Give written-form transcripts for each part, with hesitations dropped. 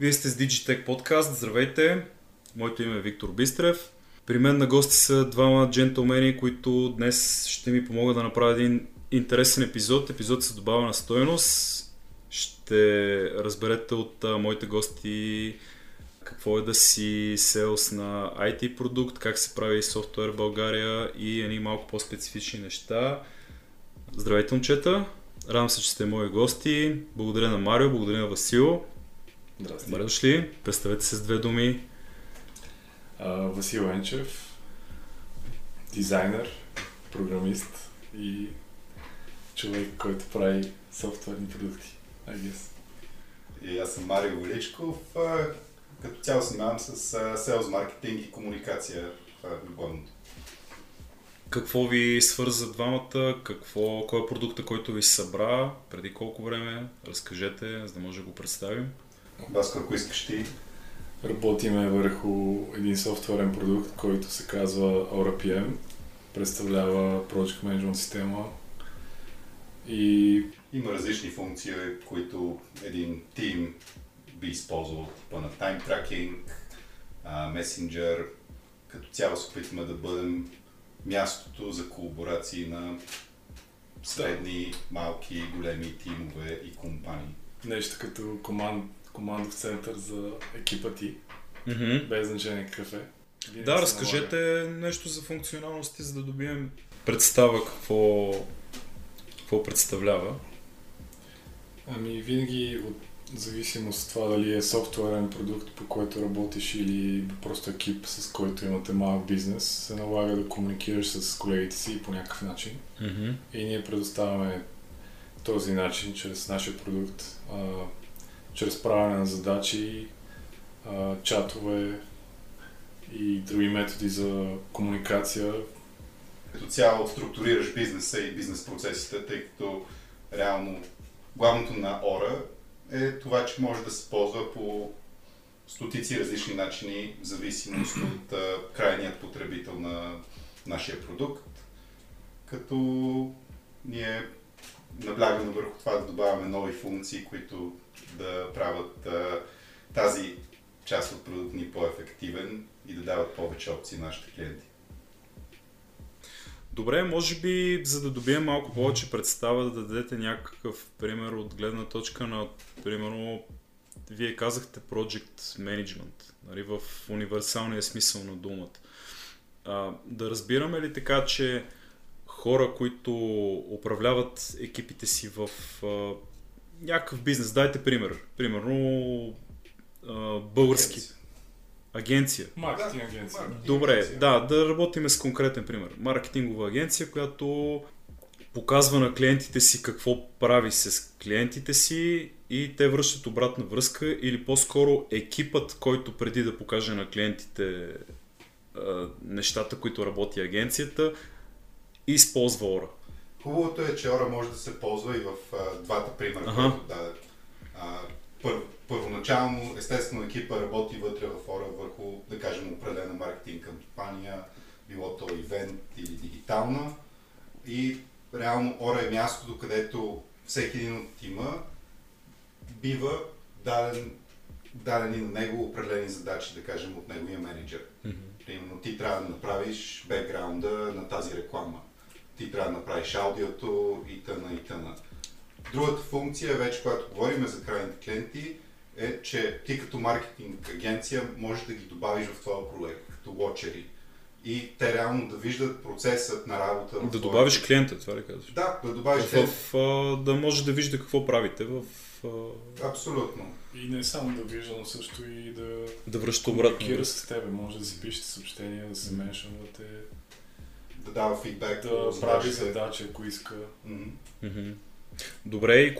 Вие сте с Digitech подкаст, здравейте! Моето име е Виктор Бистрев. При мен на гости са двама джентълмени, които днес ще ми помогат да направя един интересен епизод. Епизод с добавена стойност. Ще разберете от моите гости какво е да си селс на IT продукт, как се прави софтуер в България и едни малко по-специфични неща. Здравейте, момчета! Радвам се, че сте мои гости. Благодаря на Марио, благодаря на Васил. Здрасти. Добре дошли. Представете се с две думи. Васил Енчев, дизайнер, програмист и човек, който прави софтуерни продукти. I guess. И аз съм Марио Величков. Като цяло се занимавам с селс, маркетинг и комуникация. Това е главното. Какво ви свърза двамата? Кой е продукта, който ви събра? Преди колко време? Разкажете, за да може да го представим. Баско, ако искаш ти. Работиме върху един софтуерен продукт, който се казва OraPM. Представлява Project Management система и Има различни функции, които един тим би използвал, типа на time tracking, Messenger. Като цяло се опитваме да бъдем мястото за колаборации на средни, малки, големи тимове и компании. нещо като командов център за екипа ти, Mm-hmm. без значение какъв е. Винаги Да, се разкажете налага. нещо за функционалности, за да добием представа какво представлява. Ами винаги от зависимост от това дали е софтуерен продукт, по който работиш или просто екип, с който имате малък бизнес, се налага да комуникираш с колегите си по някакъв начин. Mm-hmm. И ние предоставяме този начин чрез нашия продукт, чрез правене на задачи, чатове и други методи за комуникация. Като цяло структурираш бизнеса и бизнес процесите, тъй като реално главното на Ora е това, че може да се ползва по стотици различни начини, в зависимост от крайният потребител на нашия продукт. Като ние наблягаме върху това да добавяме нови функции, които да правят тази част от продукта ни по-ефективен и да дават повече опции на нашите клиенти. Добре, може би, за да добием малко повече представа, да дадете някакъв пример от гледна точка на, примерно, вие казахте Project Management, нали, в универсалния смисъл на думата. Да разбираме ли така, че хора, които управляват екипите си в някакъв бизнес, дайте пример, примерно български агенция. Маркетинг агенция. Добре, да работим с конкретен пример. Маркетингова агенция, която показва на клиентите си какво прави с клиентите си и те връщат обратна връзка или по-скоро екипът, който преди да покаже на клиентите нещата, които работи агенцията, използва Ora. Хубавото е, че Ора може да се ползва и в двата примера, които дадат. Първоначално, естествено, екипа работи вътре в Ора върху, да кажем, определена маркетинг кампания, било то ивент или дигитална. И реално Ора е мястото, където всеки един от тима бива дадени на него определени задачи, да кажем, от неговия менеджер. Примерно, ти трябва да направиш бекграунда на тази реклама. Ти трябва да направиш аудиото и тъна и тъна. Другата функция, вече когато говорим за крайните клиенти, е, че ти като маркетинг агенция можеш да ги добавиш в твоя проект, като watchери. И те реално да виждат процесът на работа. Да добавиш клиента, това ли казваш? Да, да добавиш клиента. Да може да вижда какво правите в... Абсолютно. И не само да вижда, но също и да връща обратно. Комуникира с тебе, може да си пишете съобщения, да се меншвате, Да дава фидбек. да прави задача, ако иска. Добре, и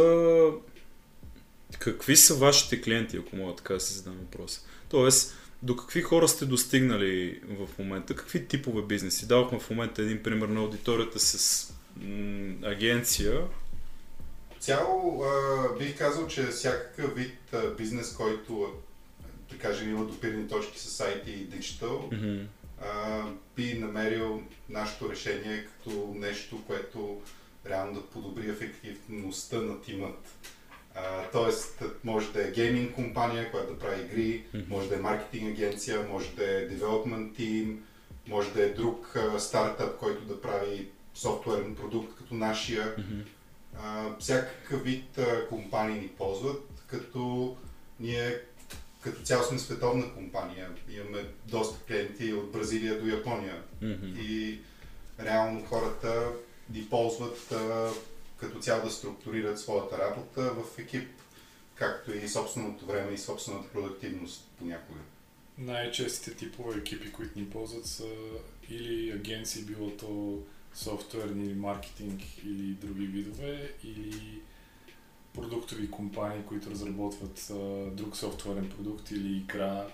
какви са вашите клиенти, ако мога така да си задам въпроса? Тоест, до какви хора сте достигнали в момента? Какви типове бизнеси? Давахме в момента един пример на аудиторията с агенция. Цяло бих казал, че всякакъв вид бизнес, който, да кажем, има допирни точки с IT и Digital, би намерил нашето решение като нещо, което реално да подобри ефективността на тимът. Тоест, може да е гейминг компания, която да прави игри, може да е маркетинг агенция, може да е development team, може да е друг стартъп, който да прави софтуерен продукт като нашия. Всякакъв вид компании ни ползват, като ние като цяло сме световна компания. Имаме доста клиенти от Бразилия до Япония. И реално хората ни ползват като цяло да структурират своята работа в екип, както и собственото време и собствената продуктивност понякога. Най-честите типове екипи, които ни ползват, са или агенции, било то софтуерни, маркетинг или други видове, или продуктови компании, които разработват друг софтуерен продукт или игра.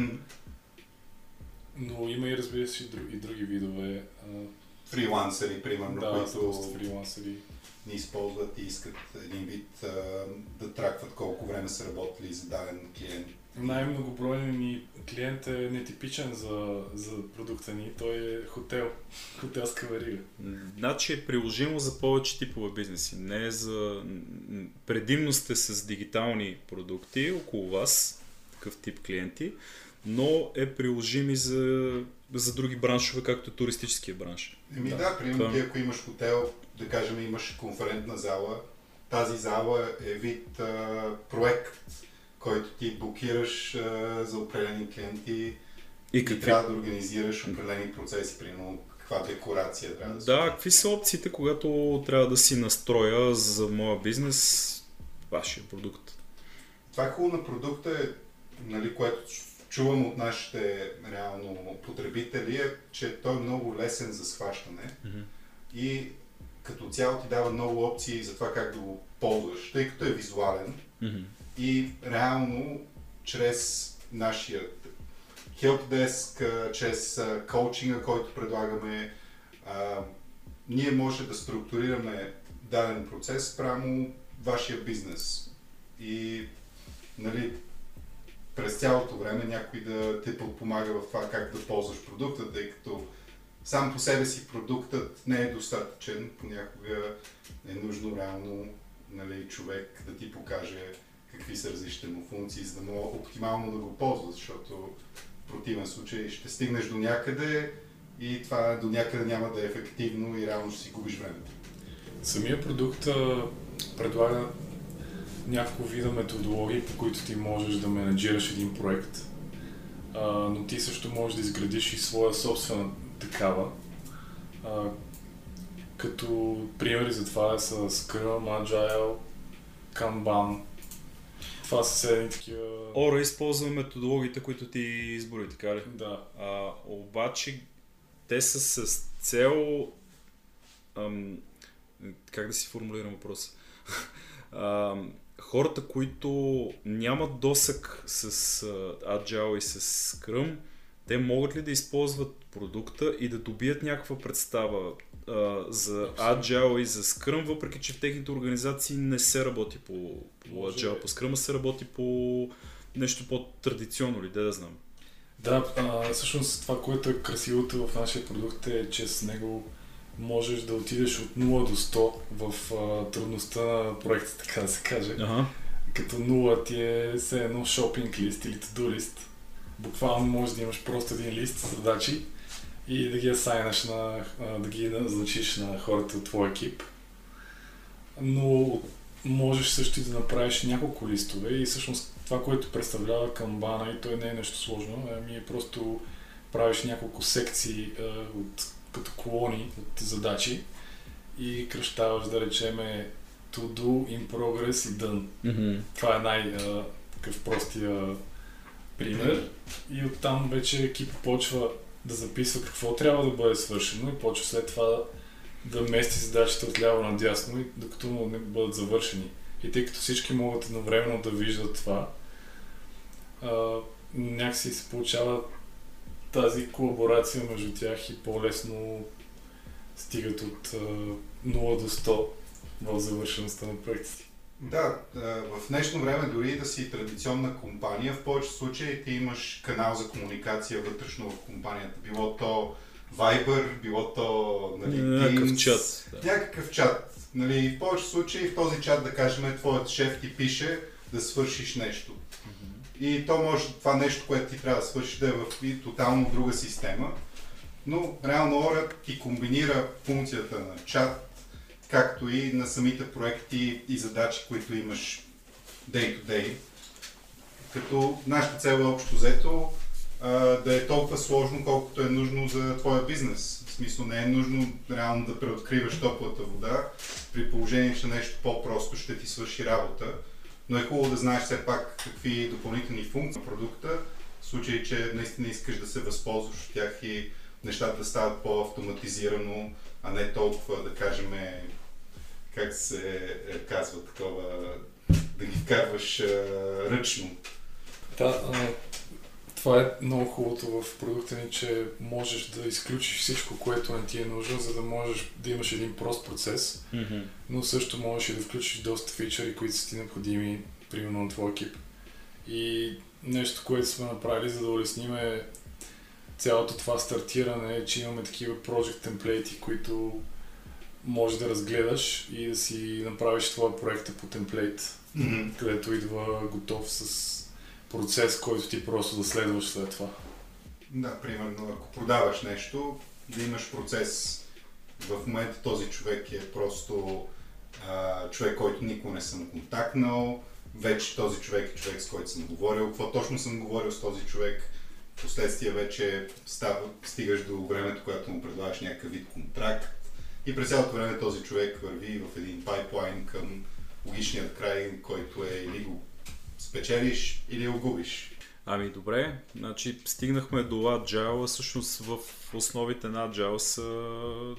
Но има и, разбира се, и други видове. Фрилансери, примерно, които фрилансери ни използват и искат един вид да тракват колко време са работили за даден клиент. Най-многобройният ни клиент е нетипичен за продукта ни. Той е хотелска верига. Значи е приложимо за повече типове бизнеси. Не е за... Предимно сте с дигитални продукти около вас, такъв тип клиенти, но е приложим и за други браншове, както е туристическия бранш. Примерно ти ако имаш хотел, да кажем имаш конферентна зала, тази зала е вид проект, който ти блокираш за определени клиенти и трябва да организираш определени процеси, примерно каква декорация трябва да се. Да, какви са опциите, когато трябва да си настроя за моя бизнес вашия продукт? Това е хубаво на продукта, което чувам от нашите реално потребители, е, че той е много лесен за схващане и като цяло ти дава много опции за това как да го ползваш, тъй като е визуален. И реално, чрез нашия helpdesk, чрез коучинга, който предлагаме, ние може да структурираме даден процес спрямо вашия бизнес. И през цялото време някой да те подпомага в това как да ползваш продукта, тъй като сам по себе си продуктът не е достатъчен. Понякога е нужно реално човек да ти покаже какви са различните му функции, за да мога оптимално да го ползваш, защото в противен случай ще стигнеш до някъде и това до някъде няма да е ефективно и реално ще си губиш времето. Самия продукт предлага няколко вида методологии, по които ти можеш да менеджираш един проект, но ти също можеш да изградиш и своя собствена такава. Като примери за това са Scrum, Agile, Kanban. Това са седни такива... Ора използва методологиите, които ти избори, така ли? Да. Обаче те са с цел... как да си формулирам въпроса? Хората, които нямат досък с Agile и с Scrum, те могат ли да използват продукта и да добият някаква представа за Agile и за Scrum, въпреки че в техните организации не се работи по Agile, по Scrum, се работи по нещо по-традиционно ли, да знам. Да, всъщност това, което е красивото в нашия продукт е, че с него можеш да отидеш от 0 до 100 в трудността на проекта, така да се каже. Като 0 ти е все едно шопинг лист или to-do лист. Буквално можеш да имаш просто един лист с задачи и да ги асайнаш да ги назначиш на хората от твой екип. Но можеш също и да направиш няколко листове и всъщност това, което представлява Kanban, и то не е нещо сложно, е просто правиш няколко секции като колони от задачи и кръщаваш, да речеме, to do, in progress и done. Това е най-такъв простия пример. И оттам вече екипа почва да записва какво трябва да бъде свършено и почва след това да мести задачите отляво надясно, и докато не бъдат завършени. И тъй като всички могат едновременно да виждат това, някакси се получава тази колаборация между тях и по-лесно стигат от 0 до 100 в завършеността на проектите. Да, в днешно време дори да си традиционна компания, в повечето случаи ти имаш канал за комуникация вътрешно в компанията. Било то Viber, било то някакъв Teams, чат. Някакъв чат. Нали, в повече случаи в този чат, да кажем, твоят шеф ти пише да свършиш нещо. И то може това нещо, което ти трябва да свършиш, да е в тотално друга система. Но реално Aura ти комбинира функцията на чат, както и на самите проекти и задачи, които имаш day to day. Като нашата цел е общо взето да е толкова сложно, колкото е нужно за твоя бизнес. В смисъл не е нужно реално да преоткриваш топлата вода, при положение, че нещо по-просто ще ти свърши работа. Но е хубаво да знаеш все пак какви допълнителни функции на продукта, в случай, че наистина искаш да се възползваш от тях и нещата да стават по-автоматизирано, а не толкова, да кажем, как се казва такова, да ги вкарваш ръчно. Да, това е много хубавото в продукта ни, че можеш да изключиш всичко, което не ти е нужно, за да можеш да имаш един прост процес, но също можеш и да включиш доста фичъри, които са ти необходими, примерно на твой екип. И нещо, което сме направили, за да улесним цялото това стартиране, е, че имаме такива project темплейти, които можеш да разгледаш и да си направиш твоя проекта по темплейт, където идва готов с процес, който ти просто да следваш след това. Да, примерно, ако продаваш нещо, да имаш процес. В момента този човек е просто човек, който никога не съм контактнал, вече този човек е човек, с който съм говорил, какво точно съм говорил с този човек, впоследствие вече стигаш до времето, когато му предлагаш някакъв вид контракт и през цялото време този човек върви в един пайплайн към логичният край, който е или го спечелиш или го губиш. Ами добре, значи стигнахме до Agile, всъщност в основите на Agile са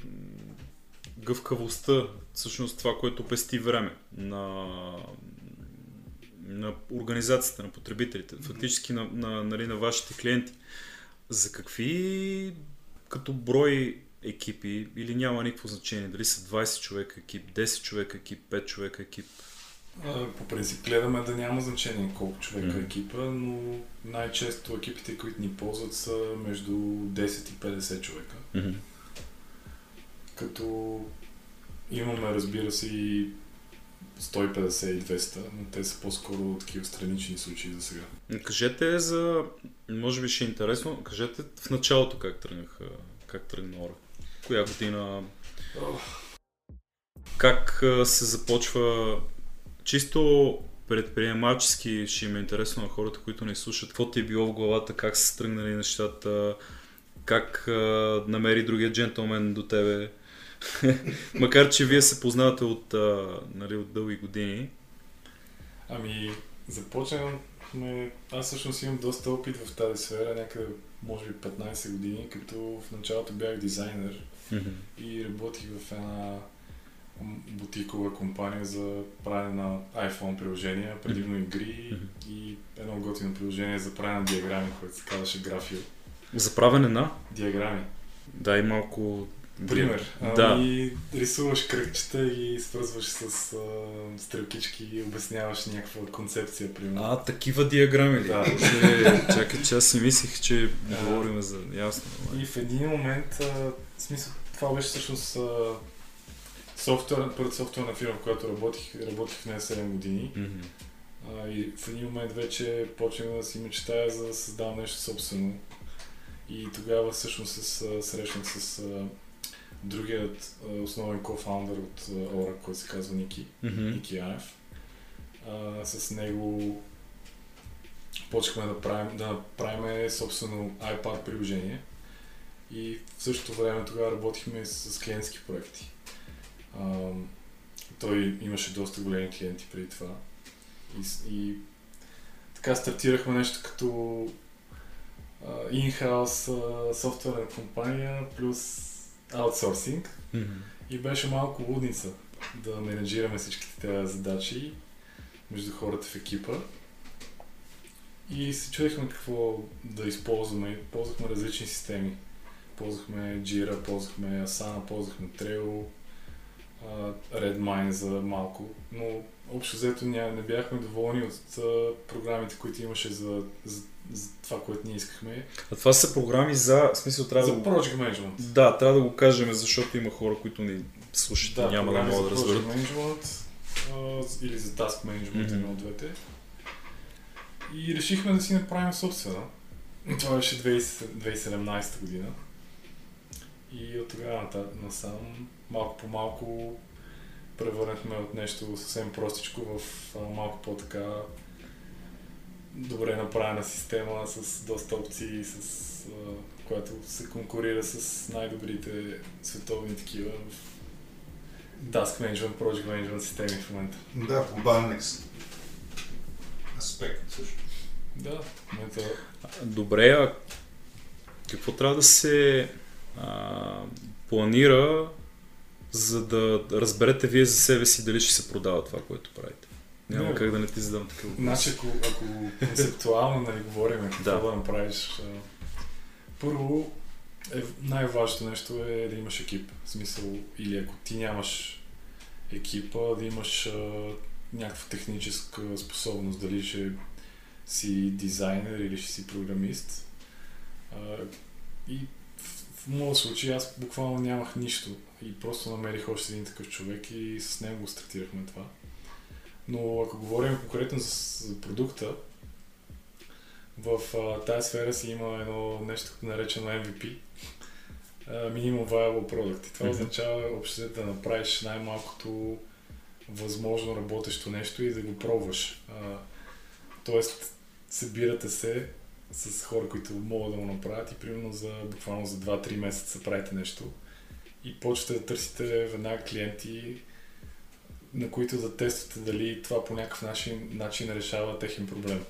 гъвкавостта, всъщност това, което пести време на организацията, на потребителите, фактически на вашите клиенти. За какви като брой екипи или няма никакво значение, дали са 20 човека екип, 10 човека екип, 5 човека екип? По принцип гледаме да няма значение колко човека е екипа, но най-често екипите, които ни ползват, са между 10 и 50 човека. Като имаме, разбира се, и 150 и 200, но те са по-скоро такива странични случаи за сега. Кажете за, може би ще е интересно, кажете в началото как тръгна Aura. Коя година? Как се започва? Чисто предприемачески ще им е интересно на хората, които не слушат. Какво ти е било в главата, как са тръгнали нещата, как намери другия джентълмен до тебе. Макар че вие се познавате от дълги години. Ами, започнахме... Аз всъщност имам доста опит в тази сфера, някъде може би 15 години, като в началото бях дизайнер и работих в една бутикова компания за правене на iPhone приложения, предимно игри и едно готино приложение за правене на диаграми, което се казваше Grafio. За правене на? Диаграми. Дай малко... Пример. Да. И рисуваш кръгчета и свързваш с стрелкички и обясняваш някаква концепция, примерно. Такива диаграми ли? Да. Чакай, че аз си мислих, че говорим за ясно. И в един момент, в смисъл, това беше всъщност първата софтуерна фирма, в която работих в нея 7 години. И в един момент вече почнах да си мечтая за да създавам нещо собствено. И тогава всъщност се срещнах с другият основен кофаундър от Aura, който се казва Ники Янев. С него почнахме да направим собствено iPad приложение и в същото време тогава работихме с клиентски проекти. Той имаше доста големи клиенти преди това и така стартирахме нещо като in-house софтуерна компания плюс аутсорсинг и беше малко лудница да менеджираме всичките тези задачи между хората в екипа и се чудихме какво да използваме. Ползвахме различни системи. Ползвахме Jira, ползвахме Asana, ползвахме Trello. Redmine за малко, но общо взето не бяхме доволни от програмите, които имаше за това, което ние искахме. А това са програми за, в смисъл трябва за Project Management. Да, трябва да го кажем, защото има хора, които ни слушат и няма да могат да разберат. Project Management или за Task Management, едно от двете. И решихме да си направим собствена. Това беше 2017 година. И от тогава насам малко по малко превърнахме от нещо съвсем простичко в малко по-така добре направена система с доста опции, която се конкурира с най-добрите световни такива в Task Management, Project Management системи в момента. Да, глобален аспект също. Да, в момента... Добре, а какво трябва да се планира, за да разберете вие за себе си дали ще се продава това, което правите? Няма как да не ти задам такъв въпрос. Значи, ако концептуално говорим какво да направиш, първо най-важното нещо е да имаш екип. В смисъл, или ако ти нямаш екипа, да имаш някаква техническа способност, дали ще си дизайнер или ще си програмист. И в моят случай аз буквално нямах нищо и просто намерих още един такъв човек и с него стартирахме това. Но ако говорим конкретно за продукта, в тази сфера си има едно нещо наречено MVP, Minimum Viable Product. И това означава общо да направиш най-малкото възможно работещо нещо и да го пробваш. Тоест, събирате се с хора, които могат да го направят и примерно буквално за 2-3 месеца правите нещо и почвате да търсите веднага клиенти, на които да тествате дали това по някакъв начин решава техен проблем.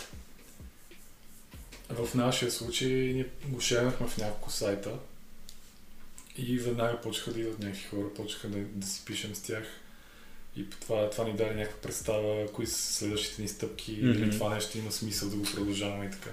В нашия случай ние го шернахме в няколко сайта и веднага почнаха да идват някакви хора, почнаха да си пишем с тях и това ни даде някаква представа, кои са следващите ни стъпки или това нещо има смисъл да го продължаваме и така.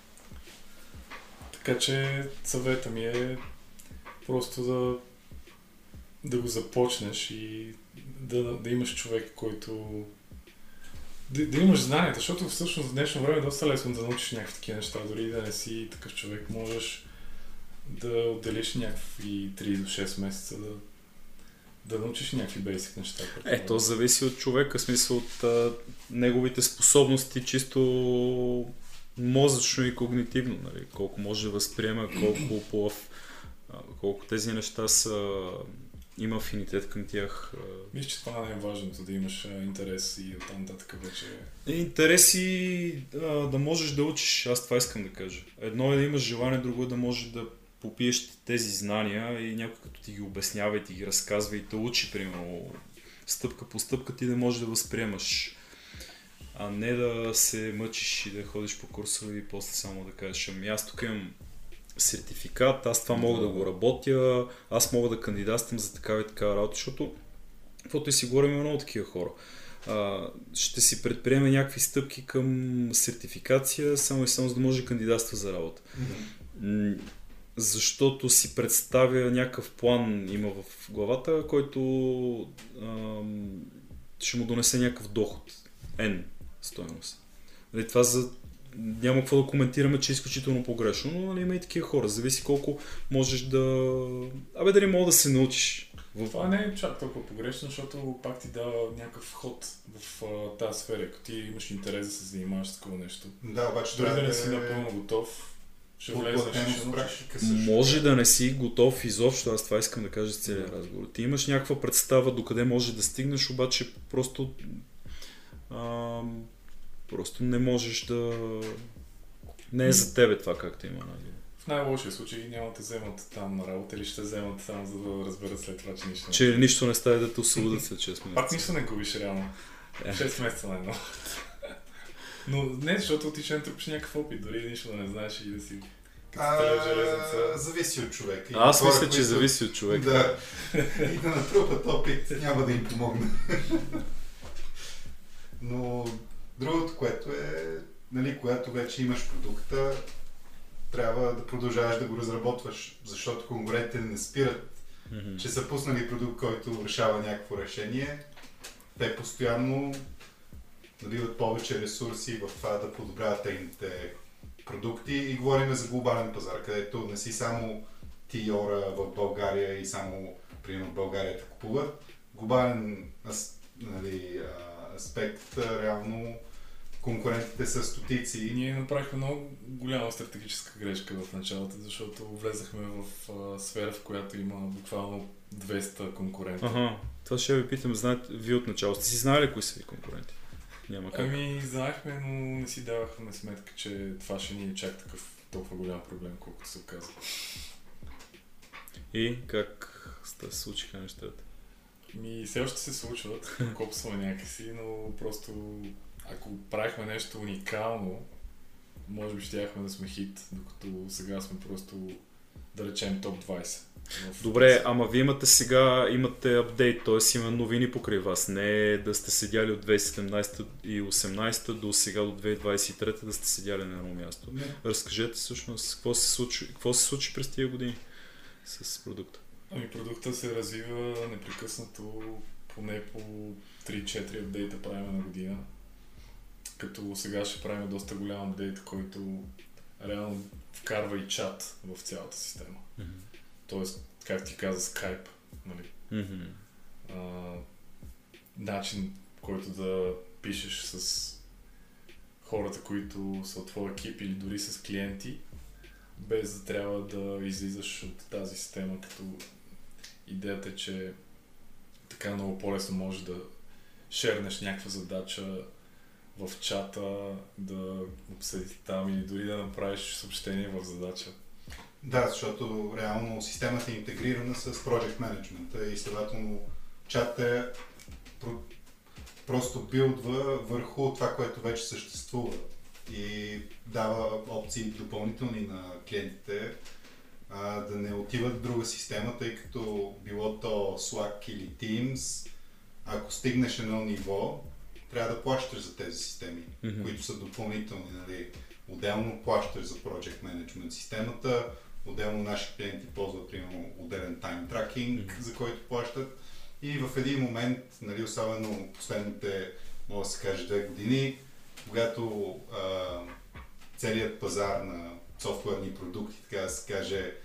Така че съвета ми е просто да го започнеш и да имаш човек, който... Да имаш знанията, защото всъщност в днешно време е доста лесно да научиш някакви такива неща, дори да не си такъв човек, можеш да отделиш някакви 3 до 6 месеца да научиш някакви бейсик неща. То зависи от човека, в смисъл от неговите способности, чисто мозъчно и когнитивно, нали? Колко може да възприема, колко тези неща има афинитет към тях. Мисля, че това е важното, да имаш интерес и оттам нататък вече... Интерес и да можеш да учиш, аз това искам да кажа. Едно е да имаш желание, друго е да можеш да попиеш тези знания и някой като ти ги обяснява и ти ги разказва и те учи, примерно, стъпка по стъпка ти да можеш да възприемаш, а не да се мъчиш и да ходиш по курсове и после само да кажеш, ами аз тук имам сертификат, аз това мога да го работя, аз мога да кандидатствам за такава и такава работа, защото каквото и си говорим, има много такива хора. Ще си предприеме някакви стъпки към сертификация, само и само за да може да кандидатства за работа. Защото си представя някакъв план има в главата, който ще му донесе някакъв доход. N стойност. Това няма какво да коментираме, че е изключително погрешно, но има и такива хора. Зависи колко можеш дали мога да се научиш. Това не е чак толкова погрешно, защото пак ти дава някакъв ход в тази сфера, ако ти имаш интерес да се занимаваш с такова нещо. Да, обаче дори да не си напълно готов, ще влезеш и ще научиш. Може да не си готов изобщо, аз това искам да кажа с целия разговор. Ти имаш някаква представа докъде може да стигнеш, обаче просто не можеш да... Не е за тебе това, както има. В най-лошия случай няма да те вземат там на работа или ще вземат само за да разберат след това, че нищо не... Че нищо не става да те освободят след 6 месеца. Пак нищо не губиш реално. 6 месеца на едно. Но не, защото ти ще натрупиш някакъв опит, дори нищо да не знаеш и да си... Зависи от човека. Аз мисля, че зависи от човека. Да. И да натрупат опит няма да им помогне. Но другото, което е, когато вече имаш продукта, трябва да продължаваш да го разработваш, защото конкурентите не спират че са пуснали продукт, който решава някакво решение. Те постоянно наливат повече ресурси в това да подобряват техните продукти и говорим за глобален пазар, където не си само ти Ора в България и само примерно в България те купуват. Глобален аспект, реално конкурентите са стотици. Ние направихме много голяма стратегическа грешка в началото, защото влезахме в сфера, в която има буквално 200 конкуренти. Ага, това ще ви питам, знаете, вие от начало сте си знали кои са ви конкуренти? Няма как. Знаехме, но не си давахме сметка, че това ще ни е чак такъв толкова голям проблем, колкото се оказва. И как се случиха нещата? Все още се случват, копсваме някакси, но просто ако правихме нещо уникално, може би щяхме да сме хит, докато сега сме просто, да речем, топ 20. Добре, ама вие имате апдейт, т.е. има новини покрай вас. Не да сте седяли от 2017 и 2018 до сега до 2023 да сте седяли на едно място. Не. Разкажете всъщност какво се случи през тия години с продукта. Продукта се развива непрекъснато, поне по 3-4 апдейта правим на година. Като сега ще правим доста голям апдейт, който реално вкарва и чат в цялата система. Тоест, как ти каза, Skype, нали? Начин, който да пишеш с хората, които са от твоя екип или дори с клиенти, без да трябва да излизаш от тази система, като идеята е, че така много по-лесно можеш да шернеш някаква задача в чата, да обсъдите там или дори да направиш съобщение в задача. Да, защото реално системата е интегрирана с Project Management и следователно чат е просто билдва върху това, което вече съществува и дава опции допълнителни на клиентите да не отиват в друга система, тъй като било то Slack или Teams, ако стигнеш едно ниво, трябва да плащаш за тези системи, които са допълнителни. Нали? Отделно плащаш за Project Management системата, отделно наши клиенти ползват примерно отделен time tracking, за който плащат. И в един момент, нали, особено последните, може да се каже, 2 години, когато целият пазар на софтуерни продукти, така да се каже,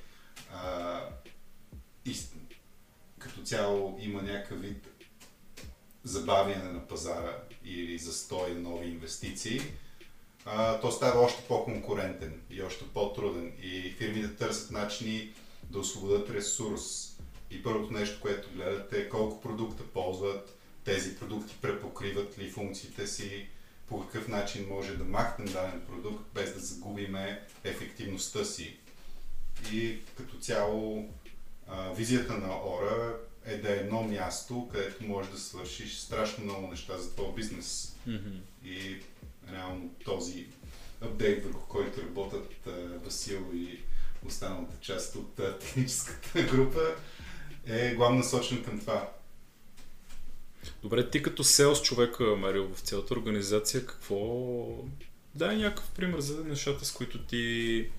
като цяло има някакъв вид забавяне на пазара или застой на нови инвестиции, то става още по-конкурентен и още по-труден и фирмите търсят начини да освободят ресурс. И първото нещо, което гледате е колко продукта ползват, тези продукти препокриват ли функциите си, по какъв начин може да махнем даден продукт без да загубиме ефективността си. И като цяло визията на Ора е да е едно място, където можеш да свършиш страшно много неща за твой бизнес. И реално този апдейт, върху който работят Васил и останалата част от техническата група, е главно насочен към това. Добре, ти като селс човек, Марио, в цялата организация, какво... Дай някакъв пример за нещата, с които ти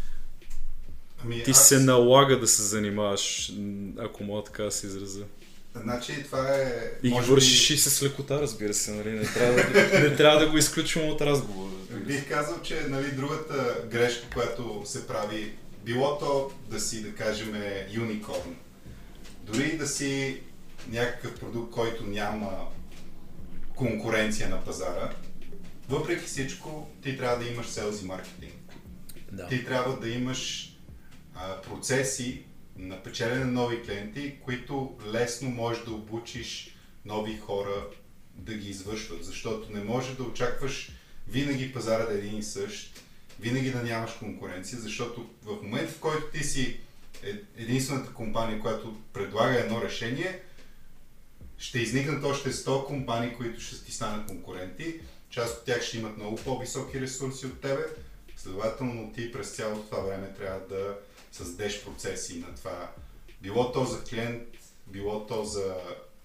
се налага да се занимаваш, ако мога така да се изразя. Значи това е... И ги вършиш и с лекота, разбира се, нали? Не трябва да го изключвам от разговора. Бих казал, че нали, другата грешка, която се прави, било то да си, да кажем, юникорн. Дори да си някакъв продукт, който няма конкуренция на пазара, въпреки всичко ти трябва да имаш селс и маркетинг. Да. Ти трябва да имаш процеси на печелене на нови клиенти, които лесно можеш да обучиш нови хора да ги извършват, защото не можеш да очакваш винаги пазара да е един и същ, винаги да нямаш конкуренция, защото в момента, в който ти си единствената компания, която предлага едно решение, ще изникнат още 100 компании, които ще ти станат конкуренти. Част от тях ще имат много по-високи ресурси от тебе, следователно ти през цялото това време трябва да създадеш процеси на това. Било то за клиент, било то за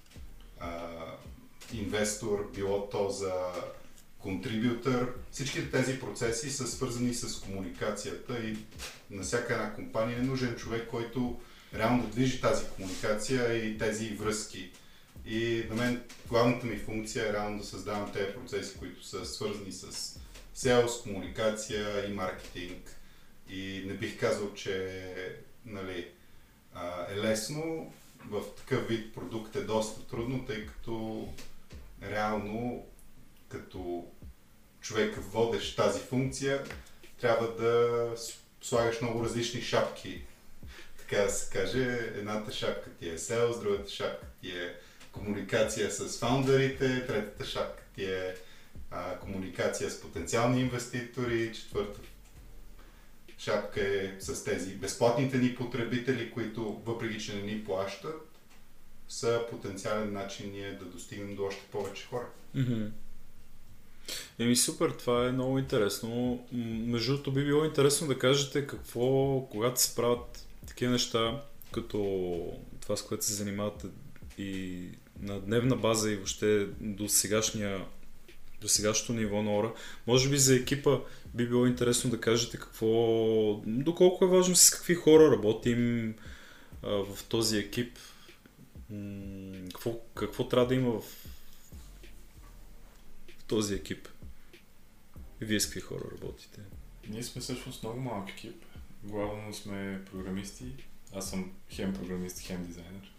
инвестор, било то за контрибютор. Всички тези процеси са свързани с комуникацията и на всяка една компания е нужен човек, който реално да движи тази комуникация и тези връзки. И на мен главната ми функция е реално да създавам тези процеси, които са свързани с селс, комуникация и маркетинг. И не бих казал, че нали, е лесно. В такъв вид продукт е доста трудно, тъй като реално като човек водещ тази функция трябва да слагаш много различни шапки. Така да се каже, едната шапка ти е селс, другата шапка ти е комуникация с фаундърите, третата шапка ти е комуникация с потенциални инвеститори, четвърта шапка е с тези безплатните ни потребители, които въпреки че не ни плащат, са потенциален начин ние да достигнем до още повече хора. Еми супер, това е много интересно. Между другото би било интересно да кажете какво, когато се правят такива неща, като това, с което се занимавате и на дневна база и въобще до сегашното ниво на ОРА. Може би за екипа би било интересно да кажете доколко е важно с какви хора работим в този екип, какво трябва да има в този екип. И вие с какви хора работите? Ние сме всъщност много малък екип. Главно сме програмисти. Аз съм хем програмист, хем дизайнер.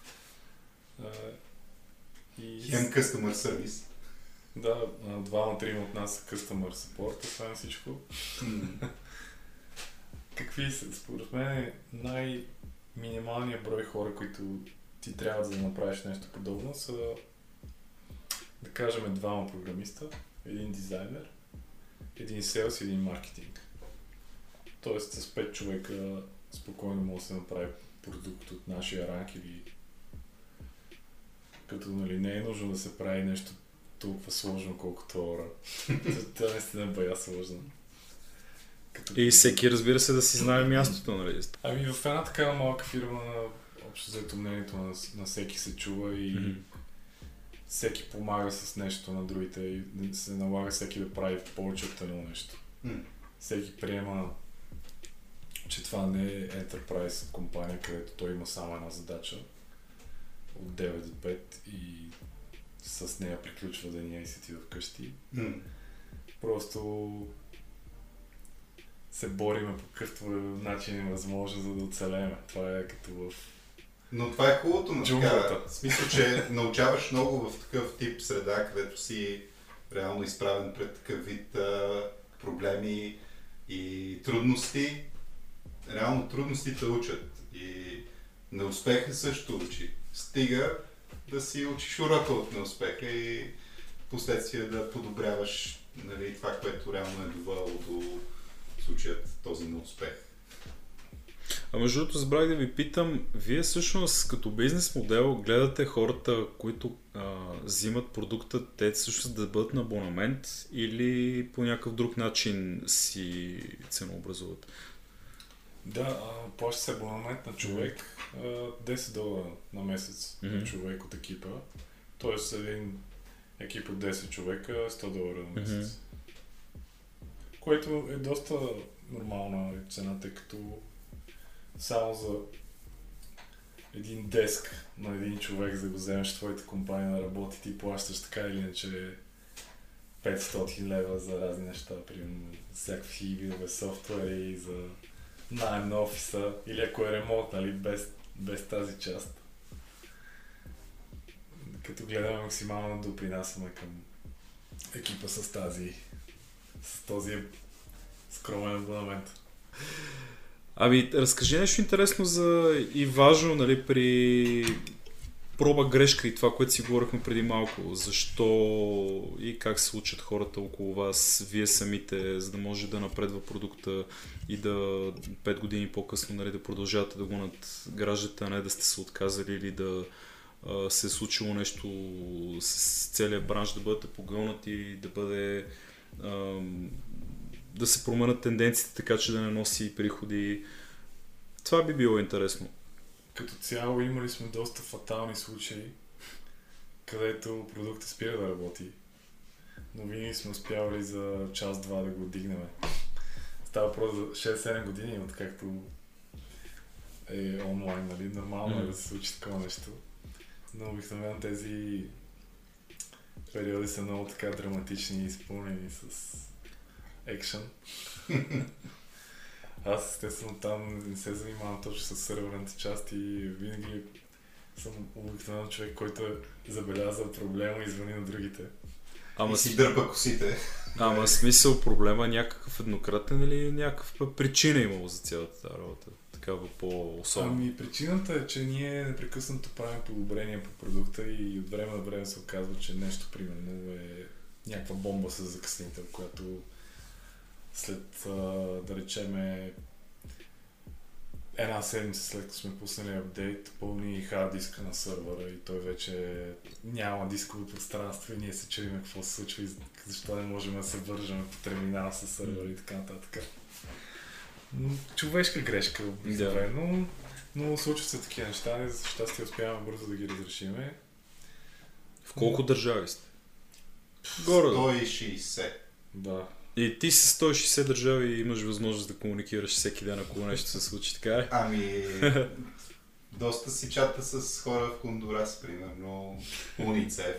Хем customer service. Да, 2-3 от нас са customer support, освен всичко. Какви са? Според мен най-минималният брой хора, които ти трябва за да направиш нещо подобно са, да кажем, 2 програмиста, 1 дизайнер, 1 селс и 1 маркетинг. Тоест с 5 човека спокойно може да се направи продукт от нашия ранг или като нали, не е нужно да се прави нещо толкова сложно, колкото ОРА. Това наистина е бая сложно. И всеки, разбира се, да си знае мястото, нали? Ами в една такава малка фирма, общо взето мнението на всеки се чува и всеки помага с нещо на другите и се налага всеки да прави повече от едно нещо. Всеки приема, че това не е enterprise компания, където той има само една задача от 9 до 5 и с нея приключва деня и си отива вкъщи. Просто се бориме по какъвто начин е възможно, за да оцелеем. Това е като в... Но това е хубавото на джунглата. В смисъл, че научаваш много в такъв тип среда, където си реално изправен пред такъв вид проблеми и трудности. Реално трудностите учат и неуспеха също учи. Стига да си учиш урока от неуспеха и последствие да подобряваш нали, това, което реално е довело до случаят този неуспех. А между другото, забравих да ви питам, вие всъщност като бизнес модел гледате хората, които взимат продукта, те всъщност да бъдат на абонамент или по някакъв друг начин си ценообразуват? Да, плаща се абонамент на човек, $10 на месец на човек от екипа. Тоест един екип от 10 човека, $100 на месец. Което е доста нормална цена, тъй като само за един деск на един човек, за да го вземеш в твоята компания да работи, ти плащаш така или иначе 500 лева за разни неща, примерно всякакви видове софтуери за наем на офиса или ако е ремонт, нали, без тази част. Като гледаме максимално да допринасяме към екипа с този скромен абонамент. Ами, разкажи нещо интересно и важно, нали, при проба грешка и това, което си говорихме преди малко. Защо и как се учат хората около вас, вие самите, за да може да напредва продукта и да 5 години по-късно, нали, да продължавате да го надграждате, а не да сте се отказали или да се е случило нещо с целият бранш, да бъдете погълнати, да се променят тенденциите, така че да не носи приходи. Това би било интересно. Като цяло имали сме доста фатални случаи, където продуктът спира да работи, но винаги сме успявали за час-два да го дигнем. Става просто за 6-7 години, откакто е онлайн, нали? Нормално е да се случи такова нещо. Но обикновено тези периоди са много така драматични и изпълнени с екшън. Аз естествено там не се занимавам точно с сървърната част и винаги съм обикновен човек, който е забелязал проблема и звъни на другите. И си дърпа косите. Ама смисъл проблема някакъв еднократен или някаква причина имало за цялата тази работа? Такава по-особена. Ами причината е, че ние непрекъснато правим подобрения по продукта и от време на време се оказва, че нещо примерно е някаква бомба с закъснител, която след, да речеме, една седмица след като сме пуснали апдейт, пълни хард диска на сървъра и той вече няма дисково пространство и ние се чудим какво се случва и защо не можем да се вържаме по терминал с сървъра и така нататък. Човешка грешка обикновено, но случват се такива неща, за щастие успяваме бързо да ги разрешиме. В колко държави сте? 160. Да. И ти с 160 държави имаш възможност да комуникираш всеки ден, ако нещо се случи, така ли? Ами, доста си чата с хора в Хондурас, примерно, УНИЦЕФ,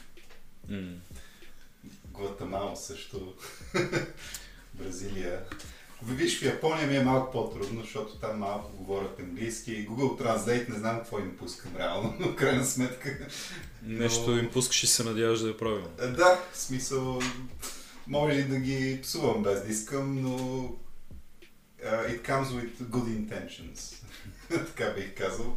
Гватемала също, Бразилия. Виж, в Япония ми е малко по-трудно, защото там малко говорят английски. Google Translate не знам какво им пускам реално, но в крайна сметка. Нещо им пускаш и се надяваш да е правилно. Да, в смисъл, може и да ги псувам без да искам, но it comes with good intentions, така бих казал.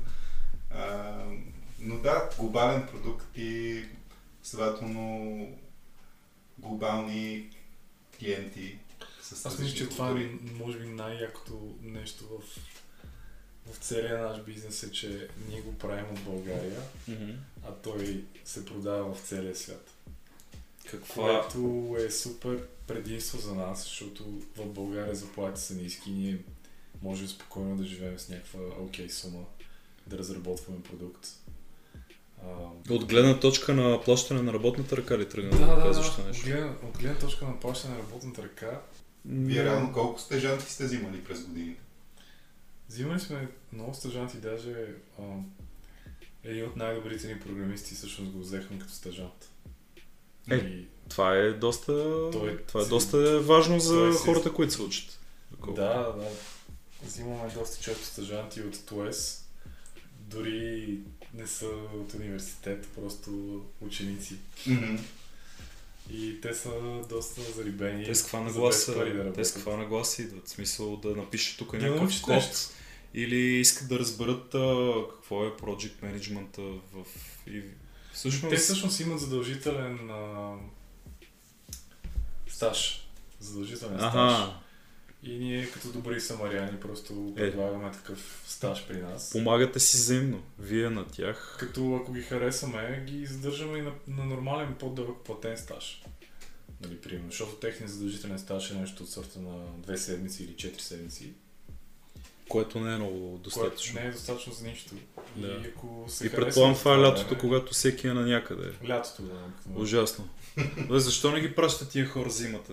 Но да, глобален продукт и следователно глобални клиенти. Аз мисля, че това е може би най-якото нещо в целия наш бизнес е, че ние го правим от България, а той се продава в целия свят. Което е супер предимство за нас, защото в България заплати са ниски и ние можем спокойно да живеем с някаква окей сума, да разработваме продукт. От гледна точка на плащане на работната ръка ли тръгна да казваш това нещо? От гледна точка на плащане на работната ръка. Вие реално колко стажанти сте взимали през годините? Взимали сме много стажанти, даже един от най-добрите ни програмисти всъщност го взехме като стажант. Това е доста важно за хората, които се учат. Да. Взимаме доста често стажанти от ТОЕС. Дори не са от университет, просто ученици. И те са доста зарибени. Те с каква нагласа идват? В смисъл да напишат тук някакъв код или искат да разберат какво е project management всъщност... Те всъщност имат задължителен стаж. Стаж. И ние като добри самаряни просто предлагаме такъв стаж при нас. Помагате си взаимно, вие на тях. Като ако ги харесаме, ги задържаме и на нормален по-дълъг платен стаж. Нали, примерно, защото техният задължителен стаж е нещо от сорта на 2 седмици или 4 седмици. Което не е много достатъчно. Което не е достатъчно за нищо. Да. И ако се и предполагам това е лятото, когато всеки е на някъде. Лятото, да. Ужасно. Защо не ги пращат тия хора зимата?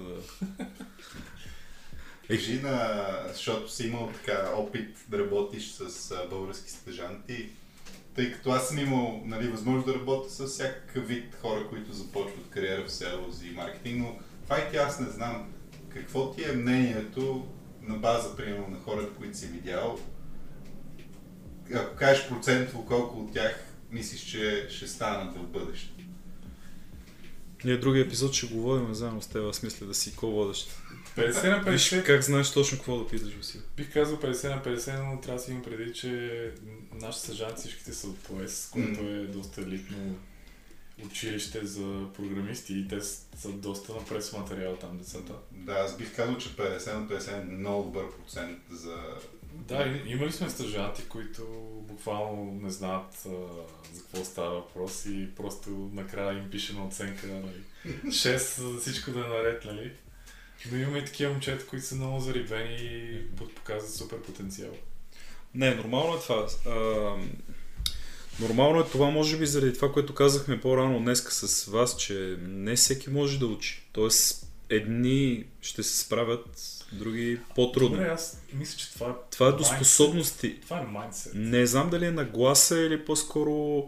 Кажи защото си имал така опит да работиш с български стажанти, тъй като аз съм имал възможност да работя с всякакъв вид хора, които започват кариера в селс и маркетинг, но това и аз не знам. Какво ти е мнението на база, примерно, на хората, които си видял? Ако кажеш процентово, колко от тях мислиш, че ще станат в бъдеще? Ние другия епизод ще говорим заедно с теб, аз мисля да си ко-водещ. 50 на 50. Виж как знаеш точно какво да питаш, Васил. Бих казал 50 на 50, но трябва да си имам преди, че нашите стажанти всичките са от ТОЕС, което е доста елитно училище за програмисти и те са доста напред с материал там децата. Да, аз бих казал, че 50 на 50 е много добър процент за... Да, имали сме стажанти, които буквално не знаят за какво става въпрос и просто накрая им пишем оценка, нали, 6, за всичко да е наред, нали. Но имаме и такива момчета, които са много зарибени и показват супер потенциал. Не, нормално е това. Нормално е това, може би заради това, което казахме по-рано днеска с вас, че не всеки може да учи. Тоест, едни ще се справят, други по-трудно. Добре, аз мисля, че това Това е до способности. Това е майндсет. Не знам дали е нагласа или по-скоро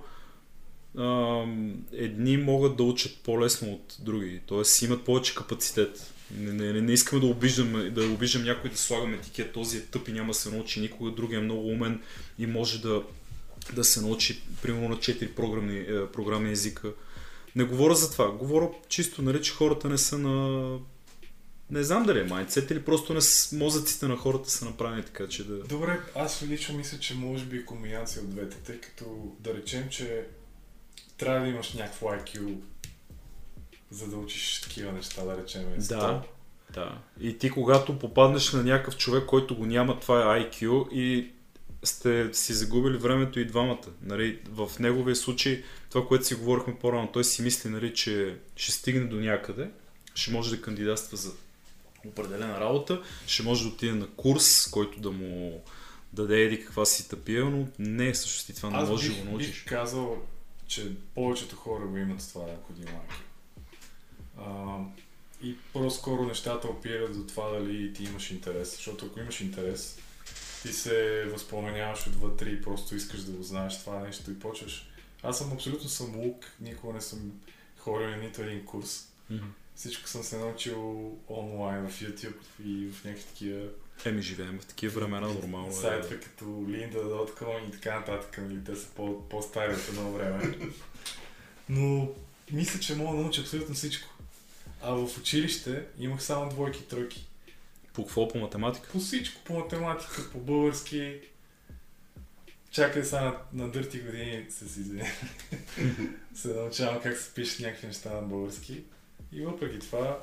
едни могат да учат по-лесно от други, т.е. имат повече капацитет. Не искаме да обиждам някой да слагам етикет, този е тъп и няма да се научи никога, другия е много умен и може да се научи примерно на 4 програмни езика. Не говоря за това, говоря чисто, нали, че хората не са на... Не знам дали е майндсет или просто мозъците на хората са направени така, че да... Добре, аз лично мисля, че може би е комбинация от двете, тъй като да речем, че трябва да имаш някакво IQ, за да учиш такива неща, да речем. 100. Да. И ти когато попаднеш на някакъв човек, който го няма, това е IQ и сте си загубили времето и двамата. Нали, в неговия случай, това, което си говорихме по-рано, той си мисли, нали, че ще стигне до някъде, ще може да кандидатства за определена работа, ще може да отиде на курс, който да му даде еди каква си тъпия, но не, всъщност ти това не може да го научиш. Бих казал, че повечето хора го имат това необходимо IQ. И по-скоро нещата опират до това дали ти имаш интерес, защото ако имаш интерес, ти се възпоменяваш отвътре и просто искаш да го знаеш това нещо и почваш. Аз съм абсолютно самоук, никога не съм ходил на нито един курс. Всичко съм се научил онлайн в YouTube и в някакви такива... Живеем в такива времена, нормално е. Сайтове като Lynda.com и така нататък, нали, те са по-стари от едно време. Но мисля, че мога да науча абсолютно всичко. А в училище имах само 2 и 3. По какво? По математика? По всичко. По математика, по български. Чакай сега на дърти години се научавам как се пишат някакви неща на български. И въпреки това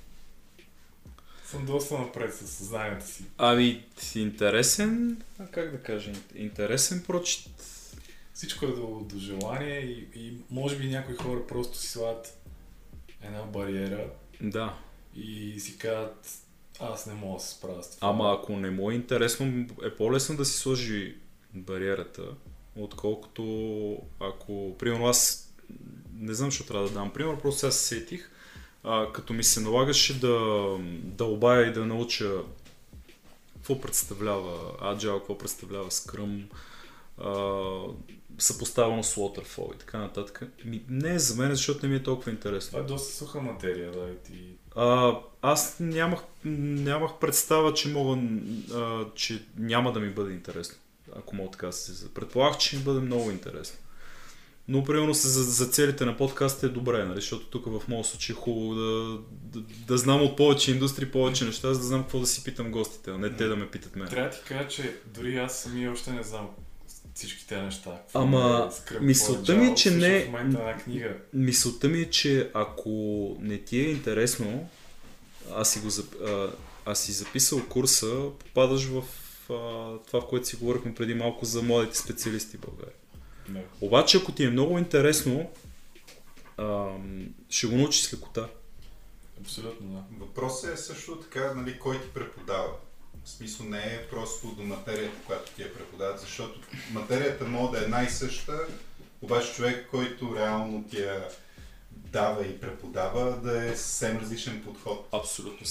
съм доста напред със знанията си. Интересен, как да кажа, интересен прочит. Всичко е до желание и може би някои хора просто си слагат една бариера. Да. И си казват, аз не мога да се справя с това. Ама ако не му е интересно, е по-лесно да си сложи бариерата, отколкото ако, примерно аз не знам, защо трябва да дам пример, просто сега се сетих, като ми се налагаше да обая и да науча какво представлява Agile, какво представлява Scrum, съпоставено с Waterfall и така нататък. Не е за мен, защото не ми е толкова интересно. Това е доста суха материя, да, и ти... Аз нямах представа, че няма да ми бъде интересно, ако мога така да се... Предполагах, че ми бъде много интересно. Но, примерно, за целите на подкаста е добре, нали? Защото тук в моят случай е хубаво да знам от повече индустрии, повече неща, за да знам какво да си питам гостите, а не те да ме питат мен. Трябва да ти кажа, че дори аз самия още не знам всички тези неща. Ама мисълта ми е, че не... В момента една книга. Мисълта ми е, че ако не ти е интересно, аз си записал курса, попадаш в това, в което си говорихме преди малко за младите специалисти в България. Не. Обаче, ако ти е много интересно, ще го научиш с лекота. Абсолютно, да. Въпросът е също така, нали, кой ти преподава. В смисъл не е просто до материята, която ти я преподават, защото материята може да е най-съща, обаче човек, който реално ти я дава и преподава, да е съвсем различен подход. Абсолютно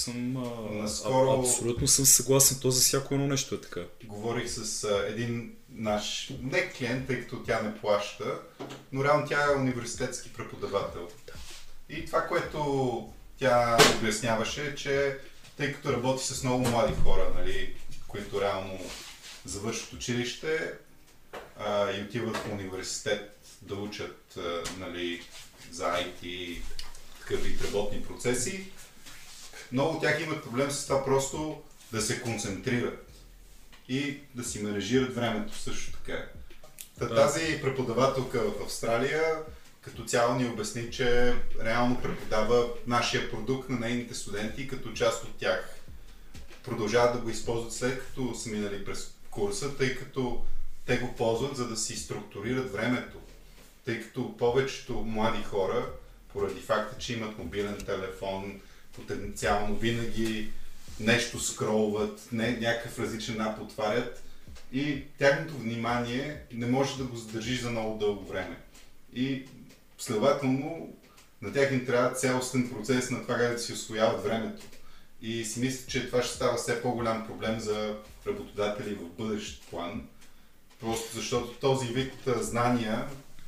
съм съгласен, то за всяко едно нещо е така. Говорих с един наш, не клиент, тъй като тя не плаща, но реално тя е университетски преподавател. И това, което тя обясняваше, че тъй като работи с много млади хора, нали, които реално завършват училище и отиват в университет да учат, нали, за IT, такъв вид работни процеси, много от тях имат проблем с това просто да се концентрират и да си менажират времето също така. Тази преподавателка в Австралия като цяло ни обясни, че реално преподава нашия продукт на нейните студенти, като част от тях продължават да го използват след като са минали през курса, тъй като те го ползват, за да си структурират времето. Тъй като повечето млади хора, поради факта, че имат мобилен телефон, потенциално винаги нещо скролват, някакъв различен ап отварят и тяхното внимание не може да го задържиш за много дълго време. И следователно На тях им трябва цялостен процес на това как да си усвояват времето. И си мисля, че това ще става все по-голям проблем за работодатели в бъдещ план. Просто защото този вид знания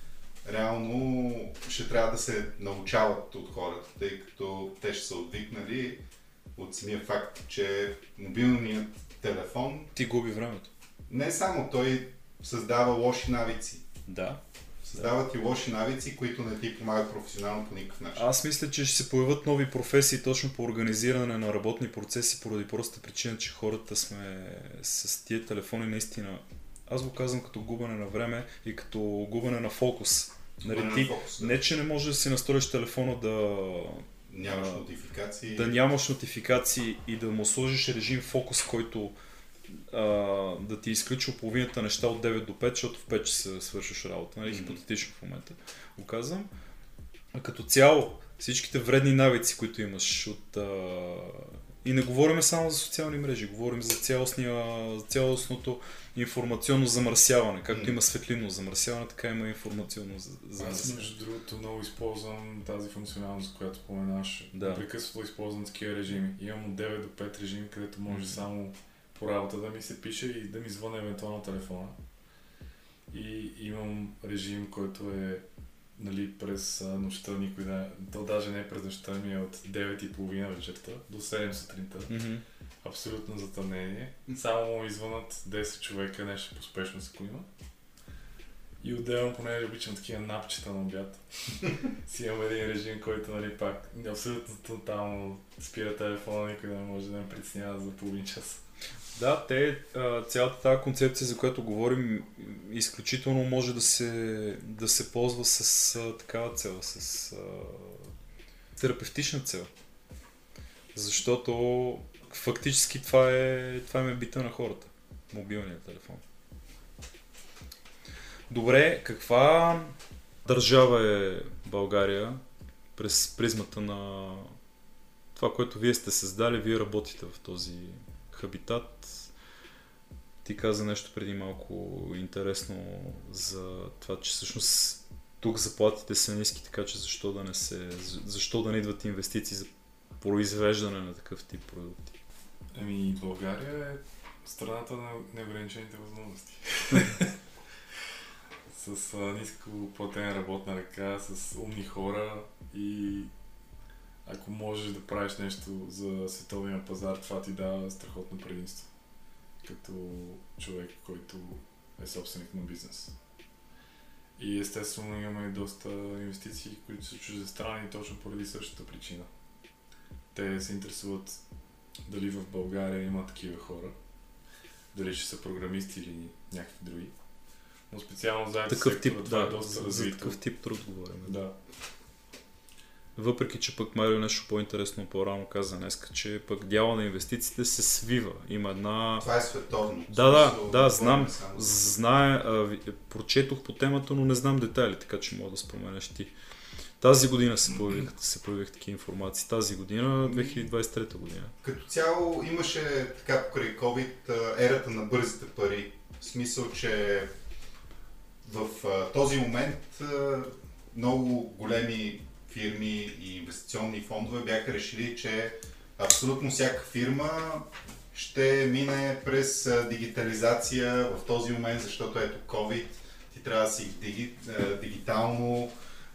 реално ще трябва да се научават от хората, тъй като те ще са отвикнали от самия факт, че мобилният телефон... Ти губи времето. Не само, той създава лоши навици. Да. Създават и лоши навици, които не ти помагат професионално по никакъв начин. Аз мисля, че ще се появят нови професии точно по организиране на работни процеси, поради простата причина, че хората сме с тия телефони наистина. Аз го казвам като губене на време и като губене на фокус. Не, че не можеш да си настроиш телефона нямаш нотификации. Да нямаш нотификации и да му сложиш режим фокус, който да ти изключва половината неща от 9 до 5, защото в 5 часа свършиш работа. Нали? Хипотетично в момента го казвам. А като цяло, всичките вредни навици, които имаш от... И не говорим само за социални мрежи, говорим за цялостното информационно замърсяване. Както има светлинно замърсяване, така има информационно замърсяване. Аз между другото много използвам тази функционалност, която споменаш. Да. Прекъсвато използвам такива режими. Имам от 9 до 5 режими, където може само по работа да ми се пише и да ми звъня евентуално телефона. И имам режим, който е през нощта никой да... То даже не е през нощта, ми е от 9:30 вечерта до 7 сутринта. Абсолютно затъмнение. Само му извънат 10 човека, нещо по спешност, ако има. И отделно, понеже обичам такива напчета на обяд, си имам един режим, който пак абсолютно тотално спира телефона, никой не може да ме притеснява за половин час. Да, цялата тази концепция, за която говорим, изключително може да се ползва с такава цел, с терапевтична цел. Защото фактически това е бита на хората. Мобилният телефон. Добре, каква държава е България през призмата на това, което вие сте създали, вие работите в този хабитат? Ти каза нещо преди малко интересно за това, че всъщност тук заплатите са ниски, така че защо да не идват инвестиции за произвеждане на такъв тип продукти? България е страната на неограничените възможности. С ниско платена работна ръка, с умни хора и ако можеш да правиш нещо за световния пазар, това ти дава страхотно предимство. Като човек, който е собственик на бизнес. И естествено имаме доста инвестиции, които са чуждестранни точно поради същата причина. Те се интересуват дали в България има такива хора, дали ще са програмисти или някакви други. Но специално за такъв сектора, тип, това е доста развито. За такъв тип труд говорим. Да. Въпреки, че пък Марио нещо по-интересно по-рано каза днес, че пък дяла на инвестициите се свива. Има една... Това е световно. Знам. Прочетох по темата, но не знам детайли, така че мога да споменеш ти. Тази година се появих такива информации. Тази година, 2023 година. Като цяло имаше така покрай COVID ерата на бързите пари. В смисъл, че в този момент много големи фирми и инвестиционни фондове бяха решили, че абсолютно всяка фирма ще мине през дигитализация в този момент, защото ето COVID, ти трябва да си дигитално,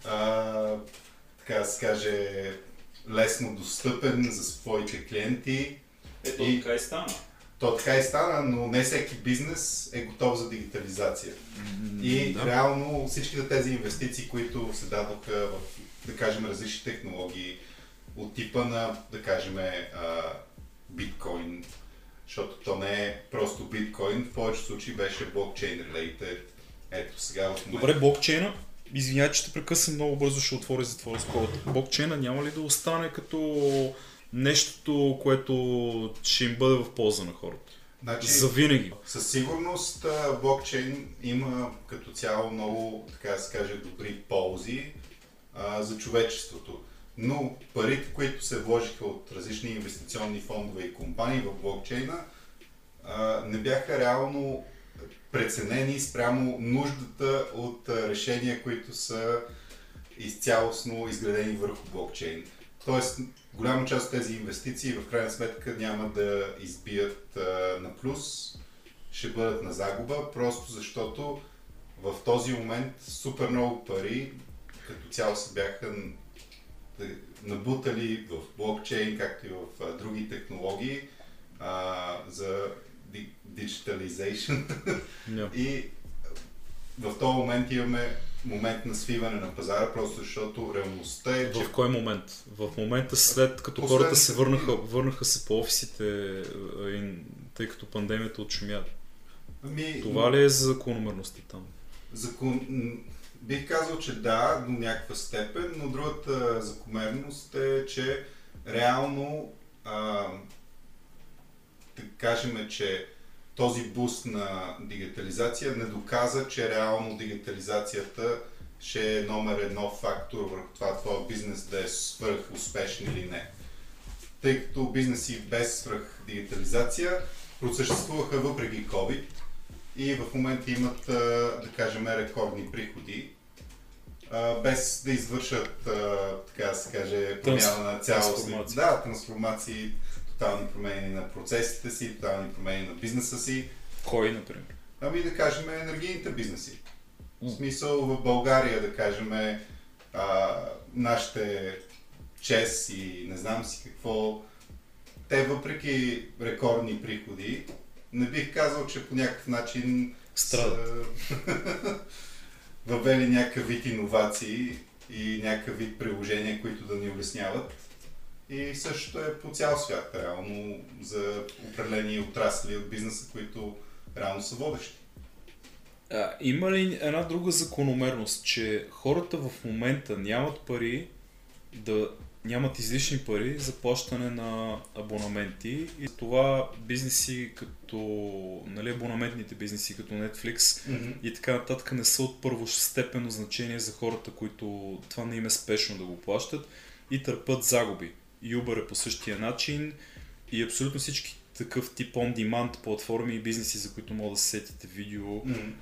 така да се каже, лесно достъпен за своите клиенти. Така и стана. То така и стана, но не всеки бизнес е готов за дигитализация. И реално всичките тези инвестиции, които се дадоха в, да кажем, различни технологии, от типа на, да кажем, биткоин, защото то не е просто биткоин, в повечето случаи беше блокчейн related. Ето сега в момента... Добре, блокчейна, извинявай, че те прекъсвам, много бързо ще отворя затвора скобата. Блокчейна няма ли да остане като нещото, което ще им бъде в полза на хората? За винаги. Със сигурност блокчейн има като цяло много, така да се каже, добри ползи за човечеството. Но парите, които се вложиха от различни инвестиционни фондове и компании в блокчейна, не бяха реално преценени спрямо нуждата от решения, които са изцялостно изградени върху блокчейн. Тоест, голяма част от тези инвестиции в крайна сметка няма да избият на плюс, ще бъдат на загуба, просто защото в този момент супер много пари като цяло се бяха набутали в блокчейн, както и в други технологии за digitalization. Yeah. И в този момент имаме момент на свиване на пазара, просто защото реалността е, че... В кой момент? В момента след като хората се върнаха се по офисите, тъй като пандемията отшумя. Това ли е закономерността там? Бих казал, че да, до някаква степен, но другата закономерност е, че реално да кажем, че този буст на дигитализация не доказа, че реално дигитализацията ще е номер едно фактор върху това твой бизнес да е свръх успешен или не. Тъй като бизнеси без свръх дигитализация просъществуваха въпреки COVID и в момента имат, да кажем, рекордни приходи, без да извършат, така да се каже, промяна на цялостни трансформации, тотални промени на процесите си, тотални промени на бизнеса си. Кой, например? Ами да кажем енергийните бизнеси. В смисъл в България, да кажем, нашите ЧЕС и не знам си какво, те въпреки рекордни приходи, не бих казал, че по някакъв начин въвели някакъв вид иновации и някакъв вид приложения, които да ни улесняват. И същото е по цял свят, реално, за определени отрасли от бизнеса, които реално са водещи. Има ли една друга закономерност, че хората в момента нямат пари, нямат излишни пари за плащане на абонаменти и това бизнеси като, нали, абонаментните бизнеси като Netflix и така нататък не са от първостепенно значение за хората, които това не им е спешно да го плащат и търпят загуби. Uber е по същия начин и абсолютно всички такъв тип on-demand платформи и бизнеси, за които мога да се сетите видео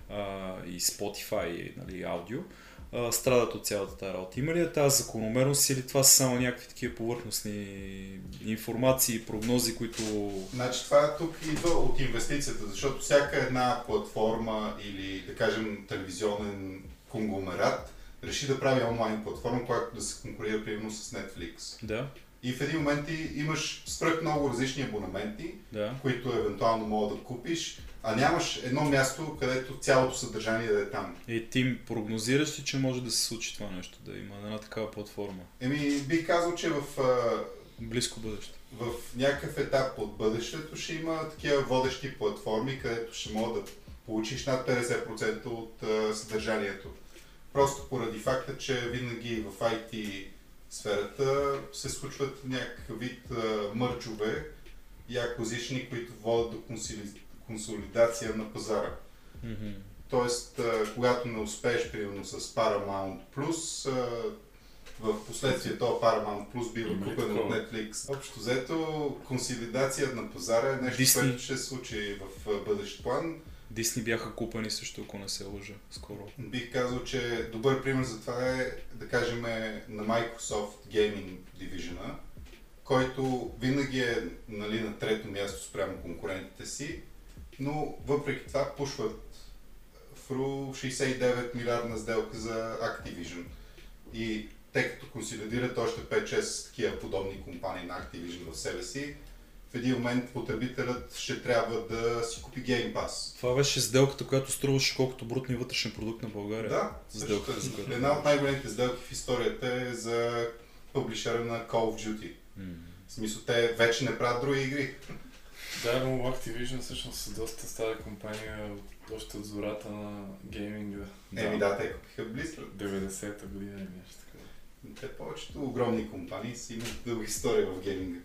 и Spotify, нали, аудио, страдат от цялата тази работа. Има ли е тази закономерност или това са само някакви такива повърхностни информации, прогнози, които... Значи това тук идва от инвестицията, защото всяка една платформа или, да кажем, телевизионен конгломерат реши да прави онлайн платформа, която да се конкурира примерно с Netflix. Да. И в един момент имаш свръх много различни абонаменти, които евентуално могат да купиш, а нямаш едно място, където цялото съдържание да е там. И ти прогнозираш ли, че може да се случи това нещо, да има една такава платформа? Бих казал, че в близко бъдеще. В някакъв етап от бъдещето ще има такива водещи платформи, където ще мога да получиш над 50% от съдържанието. Просто поради факта, че винаги в IT сферата се случват някакъв вид мърчове и аквизишни, които водят до консолидация на пазара. Тоест, когато не успееш, примерно с Paramount Plus, в последствие този Paramount Plus бива купен от Netflix. Общо взето, консолидация на пазара е нещо, което ще се случи в бъдещ план. Disney бяха купени също, ако не се лъжа, скоро. Бих казал, че добър пример за това е, да кажем, на Microsoft Gaming Division, който винаги е, нали, на трето място спрямо конкурентите си, но въпреки това пушват в 69 милиардна сделка за Activision. И тъй като консолидират още 5-6 такива подобни компании на Activision в себе си, в един момент потребителят ще трябва да си купи Game Pass. Това беше сделката, която струваше колкото брутния вътрешен продукт на България. Да, сделката, една от най-големите сделки в историята е за публишера на Call of Duty. В смисъл, те вече не правят други игри. Да, но Activision всъщност са доста стара компания, още от зората на гейминга. Те купиха Blizzard. 90-та година или нещо такова. Те повечето огромни компании си имат дълга история в гейминга.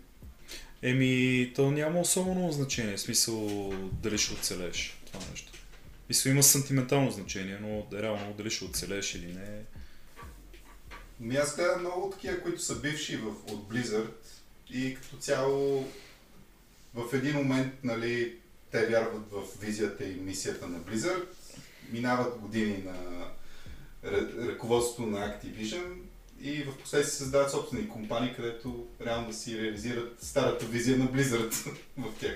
То няма особено значение, в смисъл дали ще оцелееш това нещо. Мисля, има сантиментално значение, но реално дали ще оцелееш или не. Аз гледам много такива, които са бивши от Blizzard и като цяло в един момент, нали, те вярват в визията и мисията на Blizzard, минават години ръководството на Activision и в последствие се създават собствени компании, където реално да си реализират старата визия на Blizzard в тях.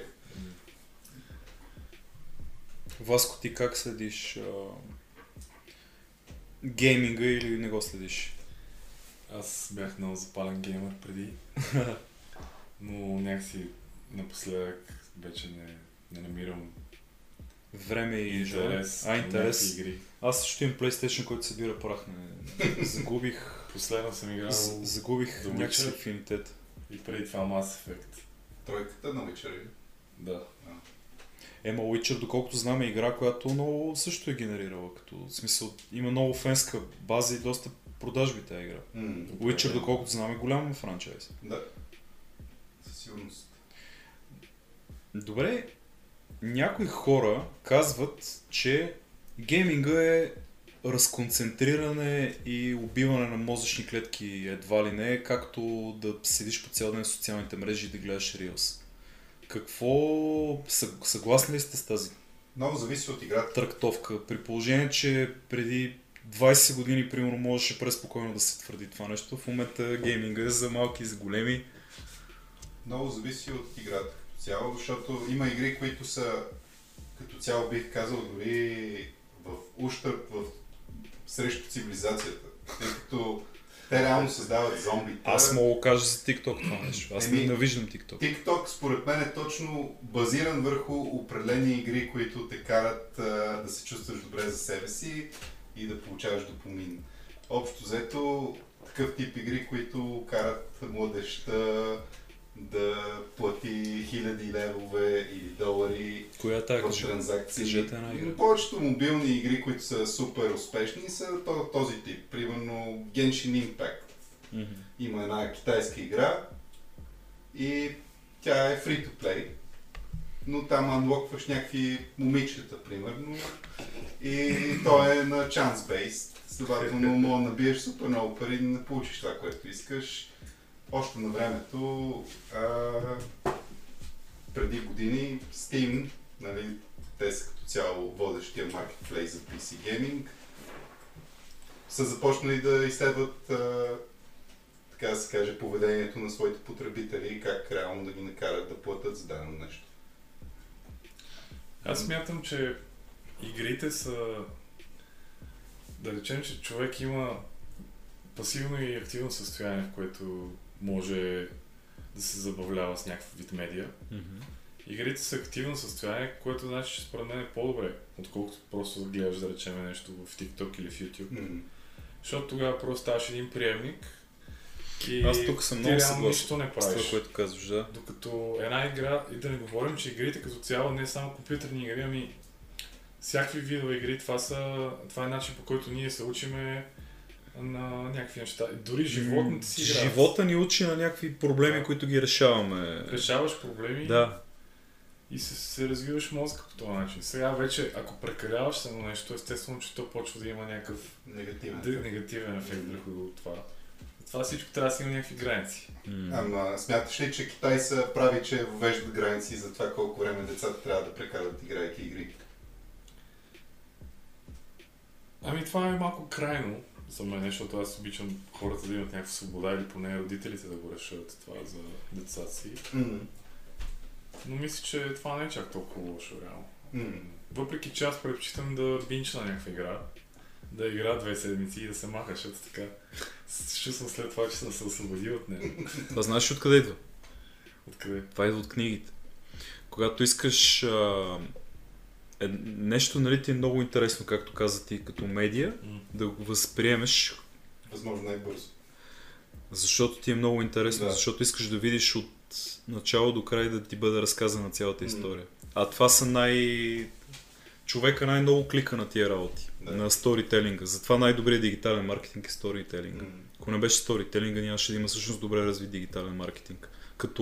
Васко, ти как следиш гейминга или не го следиш? Аз бях много запален геймър преди, но някакси напоследък вече не намирам Време и интерес. интерес. Игри. Аз също имам PlayStation, който събира прах. Загубих Последно съм играл загубих The някакси Witcher. афинитет. и преди това Mass Effect. Тройката на вечери. Да. Ема Witcher, доколкото знам, е игра, която много също е генерирала. Като, в смисъл, има много фенска база и доста продажби тази игра. Witcher, доколкото знам, е голям франчайз. Да. Със сигурност. Добре, някои хора казват, че гейминга е разконцентриране и убиване на мозъчни клетки едва ли не, както да седиш по цял ден в социалните мрежи и да гледаш Reels. Какво... Съгласни ли сте с тази Много зависи от играта. трактовка? При положение, че преди 20 години, примерно, можеше преспокойно да се твърди това нещо. В момента гейминга е за малки и за големи. Много зависи от играта като цяло, защото има игри, които са като цяло бих казал дори в ущърб срещу цивилизацията. Тъй като те реално създават зомбите. Аз мога да кажа за TikTok това нещо. Аз ненавиждам TikTok. TikTok според мен е точно базиран върху определени игри, които те карат да се чувстваш добре за себе си и да получаваш допамин. Общо взето такъв тип игри, които карат младежта да плати хиляди левове или долари в транзакции. Кажете една игра. Повечето мобилни игри, които са супер успешни, са този тип. Примерно Genshin Impact. Има една китайска игра и тя е free to play, но там анлокваш някакви момичета, примерно, и то е на chance-based. Следователно, мога да набиеш супер много пари да не получиш това, което искаш. Още на времето, преди години, Steam, нали, те са като цяло водещия маркетплейс за PC Gaming, са започнали да изследват, така да се каже, поведението на своите потребители и как реално да ги накарат да платят за дадено нещо. Аз смятам, че игрите са... Да речем, че човек има пасивно и активно състояние, в което може да се забавлява с някакъв вид медия. Игрите са активно състояние, което значи, че според мен е по-добре, отколкото просто да гледаш, да речем, нещо в TikTok или в YouTube. Защото тогава просто ставаш един приемник и аз тук съм много съгласен не правиш. С това, което казваш, да. Докато една игра, и да не говорим, че игрите като цяло не е само компютърни игри, ами всякакви видове игри, това е начин, по който ние се учиме на някакви неща. Дори животните си играят. Живота ни учи на някакви проблеми, които ги решаваме. Решаваш проблеми и се развиваш мозъка по този начин. Сега вече, ако прекаляваш само нещо, естествено, че то почва да има някакъв негативен ефект върху това. Това всичко трябва да си има някакви граници. Ама смяташ ли, че Китай са прави, че въвеждат граници за това колко време децата трябва да прекарат играйки игри? Ами това е малко крайно за мен, защото аз обичам хората да имат някаква свобода или поне родителите да го решат това за децата си. Но мисля, че това не е чак толкова лошо реално. Въпреки че аз предпочитам да бинчна някаква игра, да игра 2 седмици и да се маха, защото така чувствам след това, че съм се освободил от нея. Това знаеш откъде идва? Откъде? Това идва от книгите. Когато искаш нещо, нали, ти е много интересно, както каза ти, като медия, да го възприемеш. Възможно най-бързо. Защото ти е много интересно, защото искаш да видиш от начало до край да ти бъде разказана цялата история. А това са човека най-много клика на тия работи, на сторителинга. Затова най-добрият дигитален маркетинг е сторителинга. Ако не беше сторителинга, нямаше да има всъщност добре развит дигитален маркетинг. Като,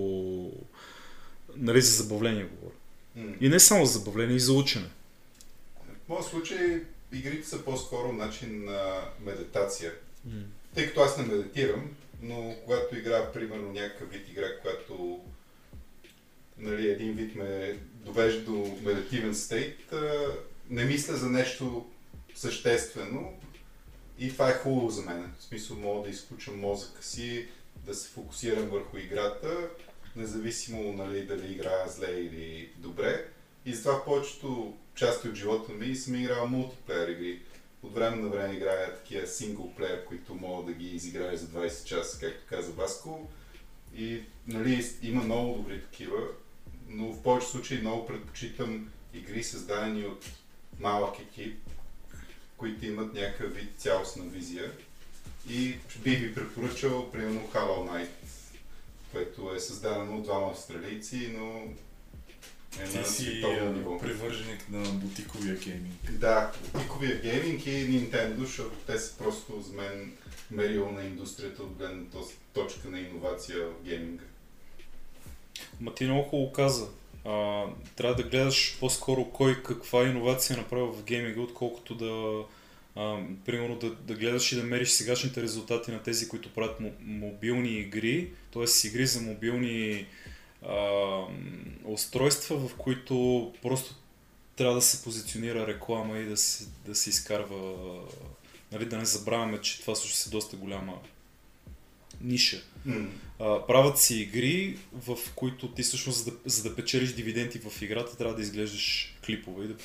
нали, за забавление говоря. И не само за забавление, и за учене. В моят случай игрите са по-скоро начин на медитация. Тъй като аз не медитирам, но когато играя, примерно, някакъв вид игра, която, нали, един вид ме довежда до медитивен стейт, не мисля за нещо съществено, И това е хубаво за мен. В смисъл мога да изключам мозъка си, да се фокусирам върху играта, независимо нали, дали играя зле или добре. И затова в повечето части от живота ми съм играл мултиплеер игри. От време на време играя такива синглплеер, които мога да ги изиграеш за 20 часа, както каза Васко. И нали, има много добри такива, но в повечето случаи много предпочитам игри създадени от малък екип, които имат някакъв вид цялостна визия. И бих ви препоръчал, примерно, Hollow Knight, което е създадено от двама австралийци, но е на световно ниво. Привърженик на бутиковия гейминг. Да, бутиковия гейминг и Nintendo, защото те са просто за мен мерило на индустрията от гледна точка на иновация в гейминга. Ма ти много хубаво каза. Трябва да гледаш по-скоро кой каква иновация направи в гейминга, отколкото примерно да гледаш и да мериш сегашните резултати на тези, които правят мобилни игри, т.е. игри за мобилни устройства, в които просто трябва да се позиционира реклама и да се изкарва, нали, да не забравяме, че това също е доста голяма ниша. Правят си игри, в които ти всъщност, за да печелиш дивиденти в играта, трябва да изглеждаш клипове и да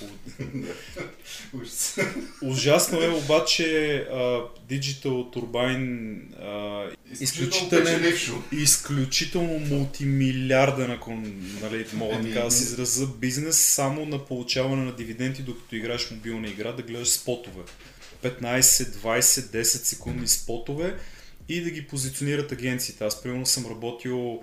Ужасно е, обаче Digital Turbine изключително мултимилиарден, ако нали, мога така да се изразя, бизнес само на получаване на дивиденти, докато играеш мобилна игра, да гледаш спотове. 15, 20, 10 секундни спотове и да ги позиционират агенциите. Аз примерно съм работил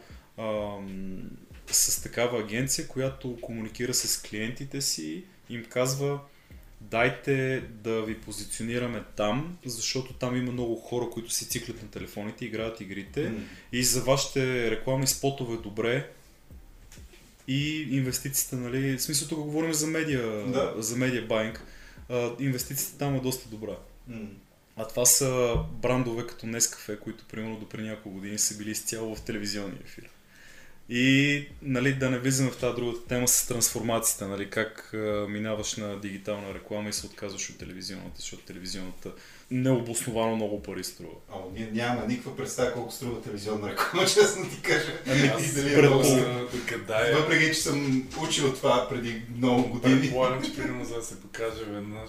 с такава агенция, която комуникира с клиентите си, им казва: дайте да ви позиционираме там, защото там има много хора, които си циклят на телефоните, играят игрите и за вашите рекламни спотове добре и инвестициите, нали, в смисъл тук говорим за медиа, за медиа байнг, инвестициите там е доста добра. А това са брандове като Nescafe, които примерно допреди няколко години са били изцяло в телевизионния ефир. И нали, да не влизаме в тази другата тема с трансформацията, нали, как минаваш на дигитална реклама и се отказваш от телевизионната, защото телевизионната необосновано много пари струва. Ние нямаме никаква представа колко струва телевизионна реклама, честно ти кажа. Въпреки, че съм учил това преди много години. Предполагам, че примерно за да се покаже веднъж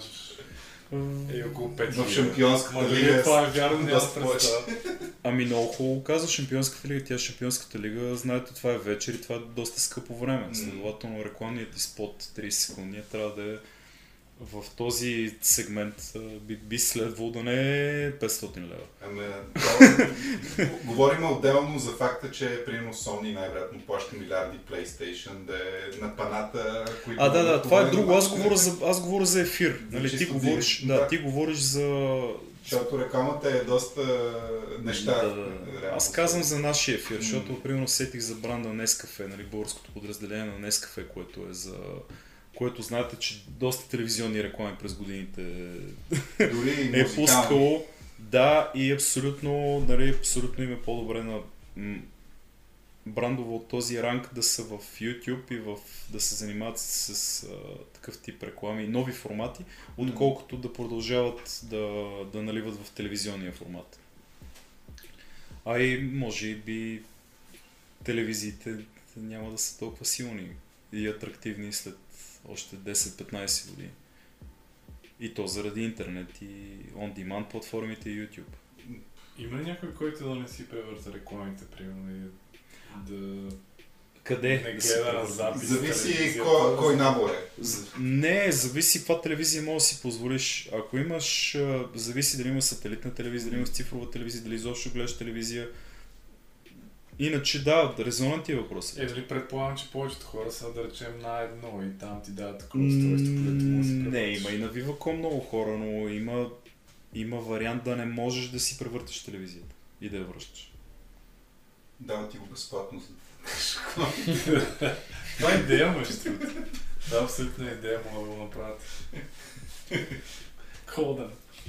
е около 5 в Шампионската лига. Това е вярно, няма представа. Ами много хубаво казва Шампионската лига. Тя Шампионската лига, знаете, това е вечер и това е доста скъпо време. Следователно рекламният ти спот 30 секунди трябва да е в този сегмент, би следвало да не е 500 лева. Говорим отделно за факта, че примерно Sony най-вероятно плаща милиарди PlayStation, да е на паната, които... Да, това е друго. Аз говоря за ефир. Нали, ти говориш за... Защото рекламата е доста неща. Аз казвам за нашия ефир, защото примерно сетих за бранда Nescafe, нали, българското подразделение на Nescafe, което знаете, че доста телевизионни реклами през годините дори е пускало. Да, и абсолютно, нали, абсолютно им е по-добре на брандове от този ранг да са в YouTube и да се занимават с такъв тип реклами и нови формати, отколкото да продължават да наливат в телевизионния формат. А и може би телевизиите няма да са толкова силни и атрактивни след още 10-15 години. И то заради интернет и on-demand платформите и YouTube. Има ли някой, който да не си превърта рекламите, примерно, и да... Къде? Не гледа на запис. Зависи кой набор е. Не, зависи каква телевизия може да си позволиш. Ако имаш, зависи дали имаш сателитна телевизия, дали имаш цифрова телевизия, дали изобщо гледаш телевизия. Иначе да, резонен ти е въпрос. Дали предполагам, че повечето хора са, да речем, на едно и там ти дават такова устройство, което може да се превъртиш. Не, има и на Viva.com много хора, но има вариант да не можеш да си превърташ телевизията и да я връщаш. Дава ти го безплатно. Това е идея, между другото. Това е абсолютна идея, мога да го направят. Колда.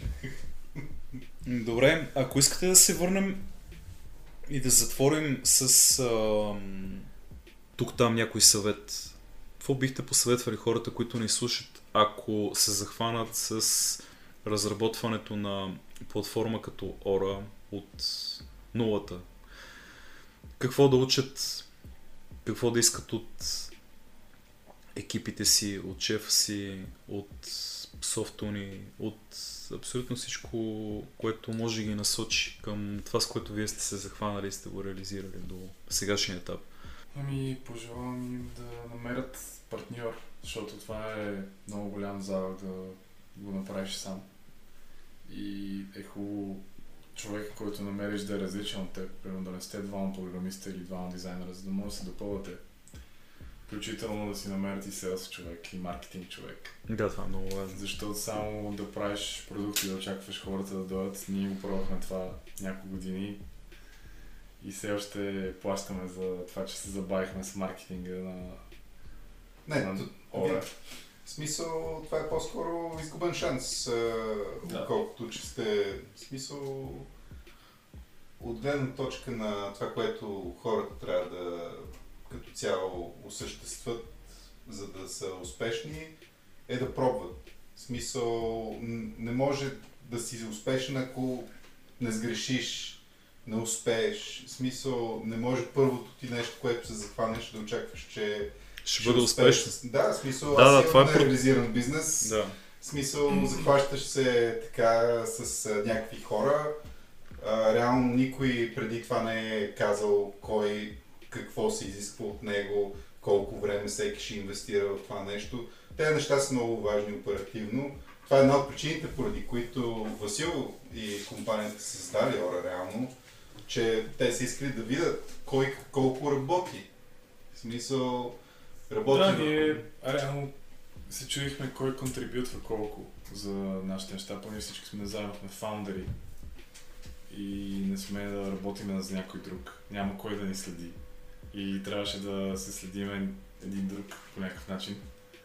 Добре, ако искате да се върнем и да затворим с тук-там някой съвет, какво бихте посъветвали хората, които ни слушат, ако се захванат с разработването на платформа като Aura от нулата. Какво да учат, какво да искат от екипите си, от шефа си, от софтуни, от абсолютно всичко, което може да ги насочи към това, с което вие сте се захванали и сте го реализирали до сегашния етап. Пожелавам им да намерят партньор, защото това е много голям залог да го направиш сам. И е хубаво човек, който намериш да е различен от теб, примерно да не сте двама програмиста или двама дизайнера, за да може да се допълвате. Включително да си намерят и селс човек, и маркетинг човек. Да, това е много важно. Защото само да правиш продукти и да очакваш хората да дойдат, ние го пробвахме това няколко години и все още плащаме за това, че се забавихме с маркетинга на Aura. В смисъл, това е по-скоро изгубен шанс, отколкото че сте, в смисъл, от гледна точка на това, което хората трябва да като цяло осъществят, за да са успешни, е да пробват. В смисъл, не може да си успешен, ако не сгрешиш, не успееш. В смисъл, не може първото ти нещо, което се захванеш, да очакваш, че ще бъде успешно. Да, в смисъл, аз имам реализиран бизнес. Да. В смисъл, захващаш се така с някакви хора. Реално никой преди това не е казал кой какво се изисква от него, колко време всеки ще инвестира в това нещо. Тези неща са много важни оперативно. Това е една от причините, поради които Васил и компанията са създали Aura реално, че те са искали да видят кой колко работи. В смисъл, работи... Да, ние реално се чудихме кой контрибютва колко за нашите неща, поне всички сме заедно сме фаундъри и не сме да работим за някой друг. Няма кой да ни следи. И трябваше да се следиме един друг по някакъв начин.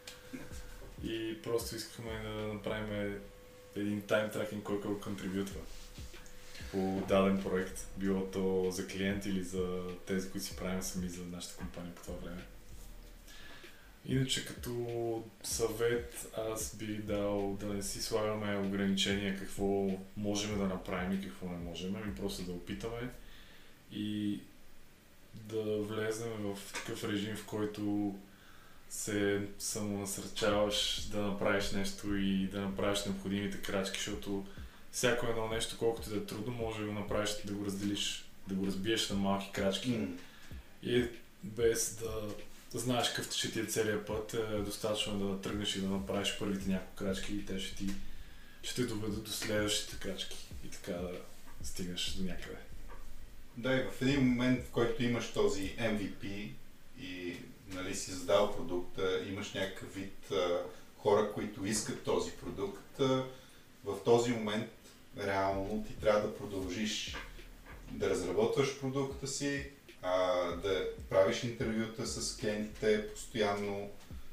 И просто искахме да направим един тайм тракинг, който контрибютва по даден проект. Било то за клиент или за тези, които си правим сами за нашата компания по това време. Иначе като съвет аз бих дал да не си слагаме ограничения какво можем да направим и какво не можем, ами просто да опитаме и да влезем в такъв режим, в който се самонасърчаваш да направиш нещо и да направиш необходимите крачки, защото всяко едно нещо, колкото да е трудно, може да го направиш, да го разделиш, да го разбиеш на малки крачки. И без да знаеш какъв ще ти е целият път, е достатъчно да тръгнеш и да направиш първите няколко крачки и те ще те доведат до следващите крачки и така да стигнеш до някъде. Да, и в един момент, в който имаш този MVP и нали, си задал продукта, имаш някакъв вид хора, които искат този продукт, в този момент реално ти трябва да продължиш да разработваш продукта си, да правиш интервюта с клиентите постоянно,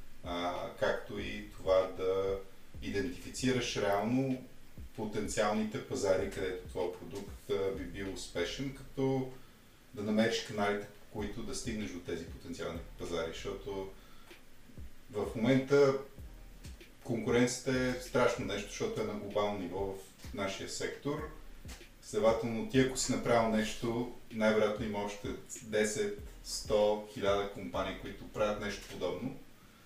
както и това да идентифицираш реално потенциалните пазари, където твой продукт би бил успешен, като да намериш каналите, по които да стигнеш до тези потенциални пазари, защото в момента конкуренцията е страшно нещо, защото е на глобално ниво в нашия сектор. Следователно, ти ако си направил нещо, най-вероятно има още 10, 100, 1000 компании, които правят нещо подобно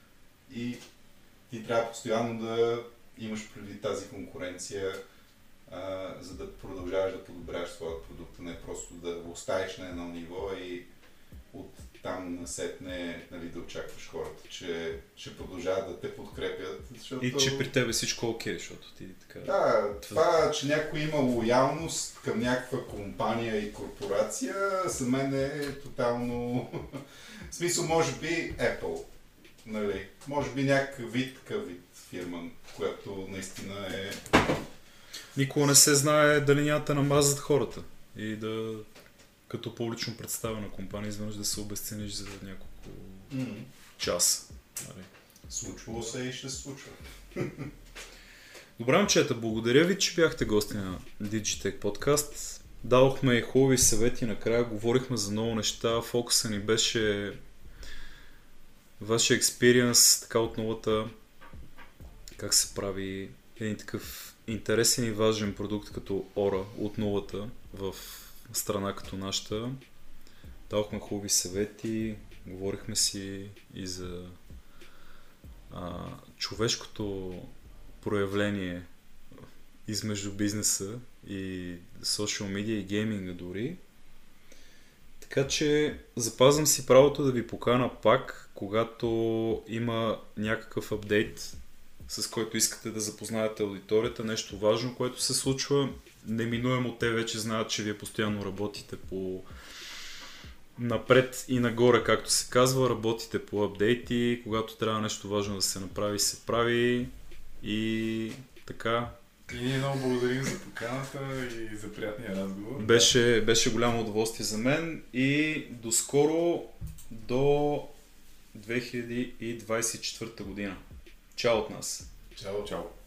и ти трябва постоянно да имаш преди тази конкуренция, за да продължаваш да подобряваш своят продукт, не просто да го оставиш на едно ниво и от там насетне нали, да очакваш хората, че ще продължават да те подкрепят. Защото... И че при тебе всичко е окей, защото ти така... Да, това, че някой има лоялност към някаква компания и корпорация, за мен е тотално... В смисъл, може би Apple, нали? Може би някакъв вид, такъв вид фирма, която наистина е... Никога не се знае дали няма да намразят хората и да... като публично представена компания, изведнъж да се обезцениш за няколко часа. Нали? Случвало се и ще се случва. Добре, момчета, благодаря ви, че бяхте гости на Digitech подкаст. Дадохме и хубави съвети накрая, говорихме за много неща, фокуса ни беше вашия експириенс, така от новата, как се прави един такъв интересен и важен продукт като Aura от нулата в страна като нашата. Дадохме хубави съвети, говорихме си и за човешкото проявление измежду бизнеса и social media и гейминга дори. Така че запазвам си правото да ви покана пак, когато има някакъв апдейт, с който искате да запознаете аудиторията, нещо важно, което се случва. Неминуемо те вече знаят, че вие постоянно работите по напред и нагоре, както се казва, работите по апдейти, когато трябва нещо важно да се направи, се прави и така. И ние много благодарим за поканата и за приятния разговор. Беше голямо удоволствие за мен и до скоро, до 2024 година. Чао от нас! Чао! Чао!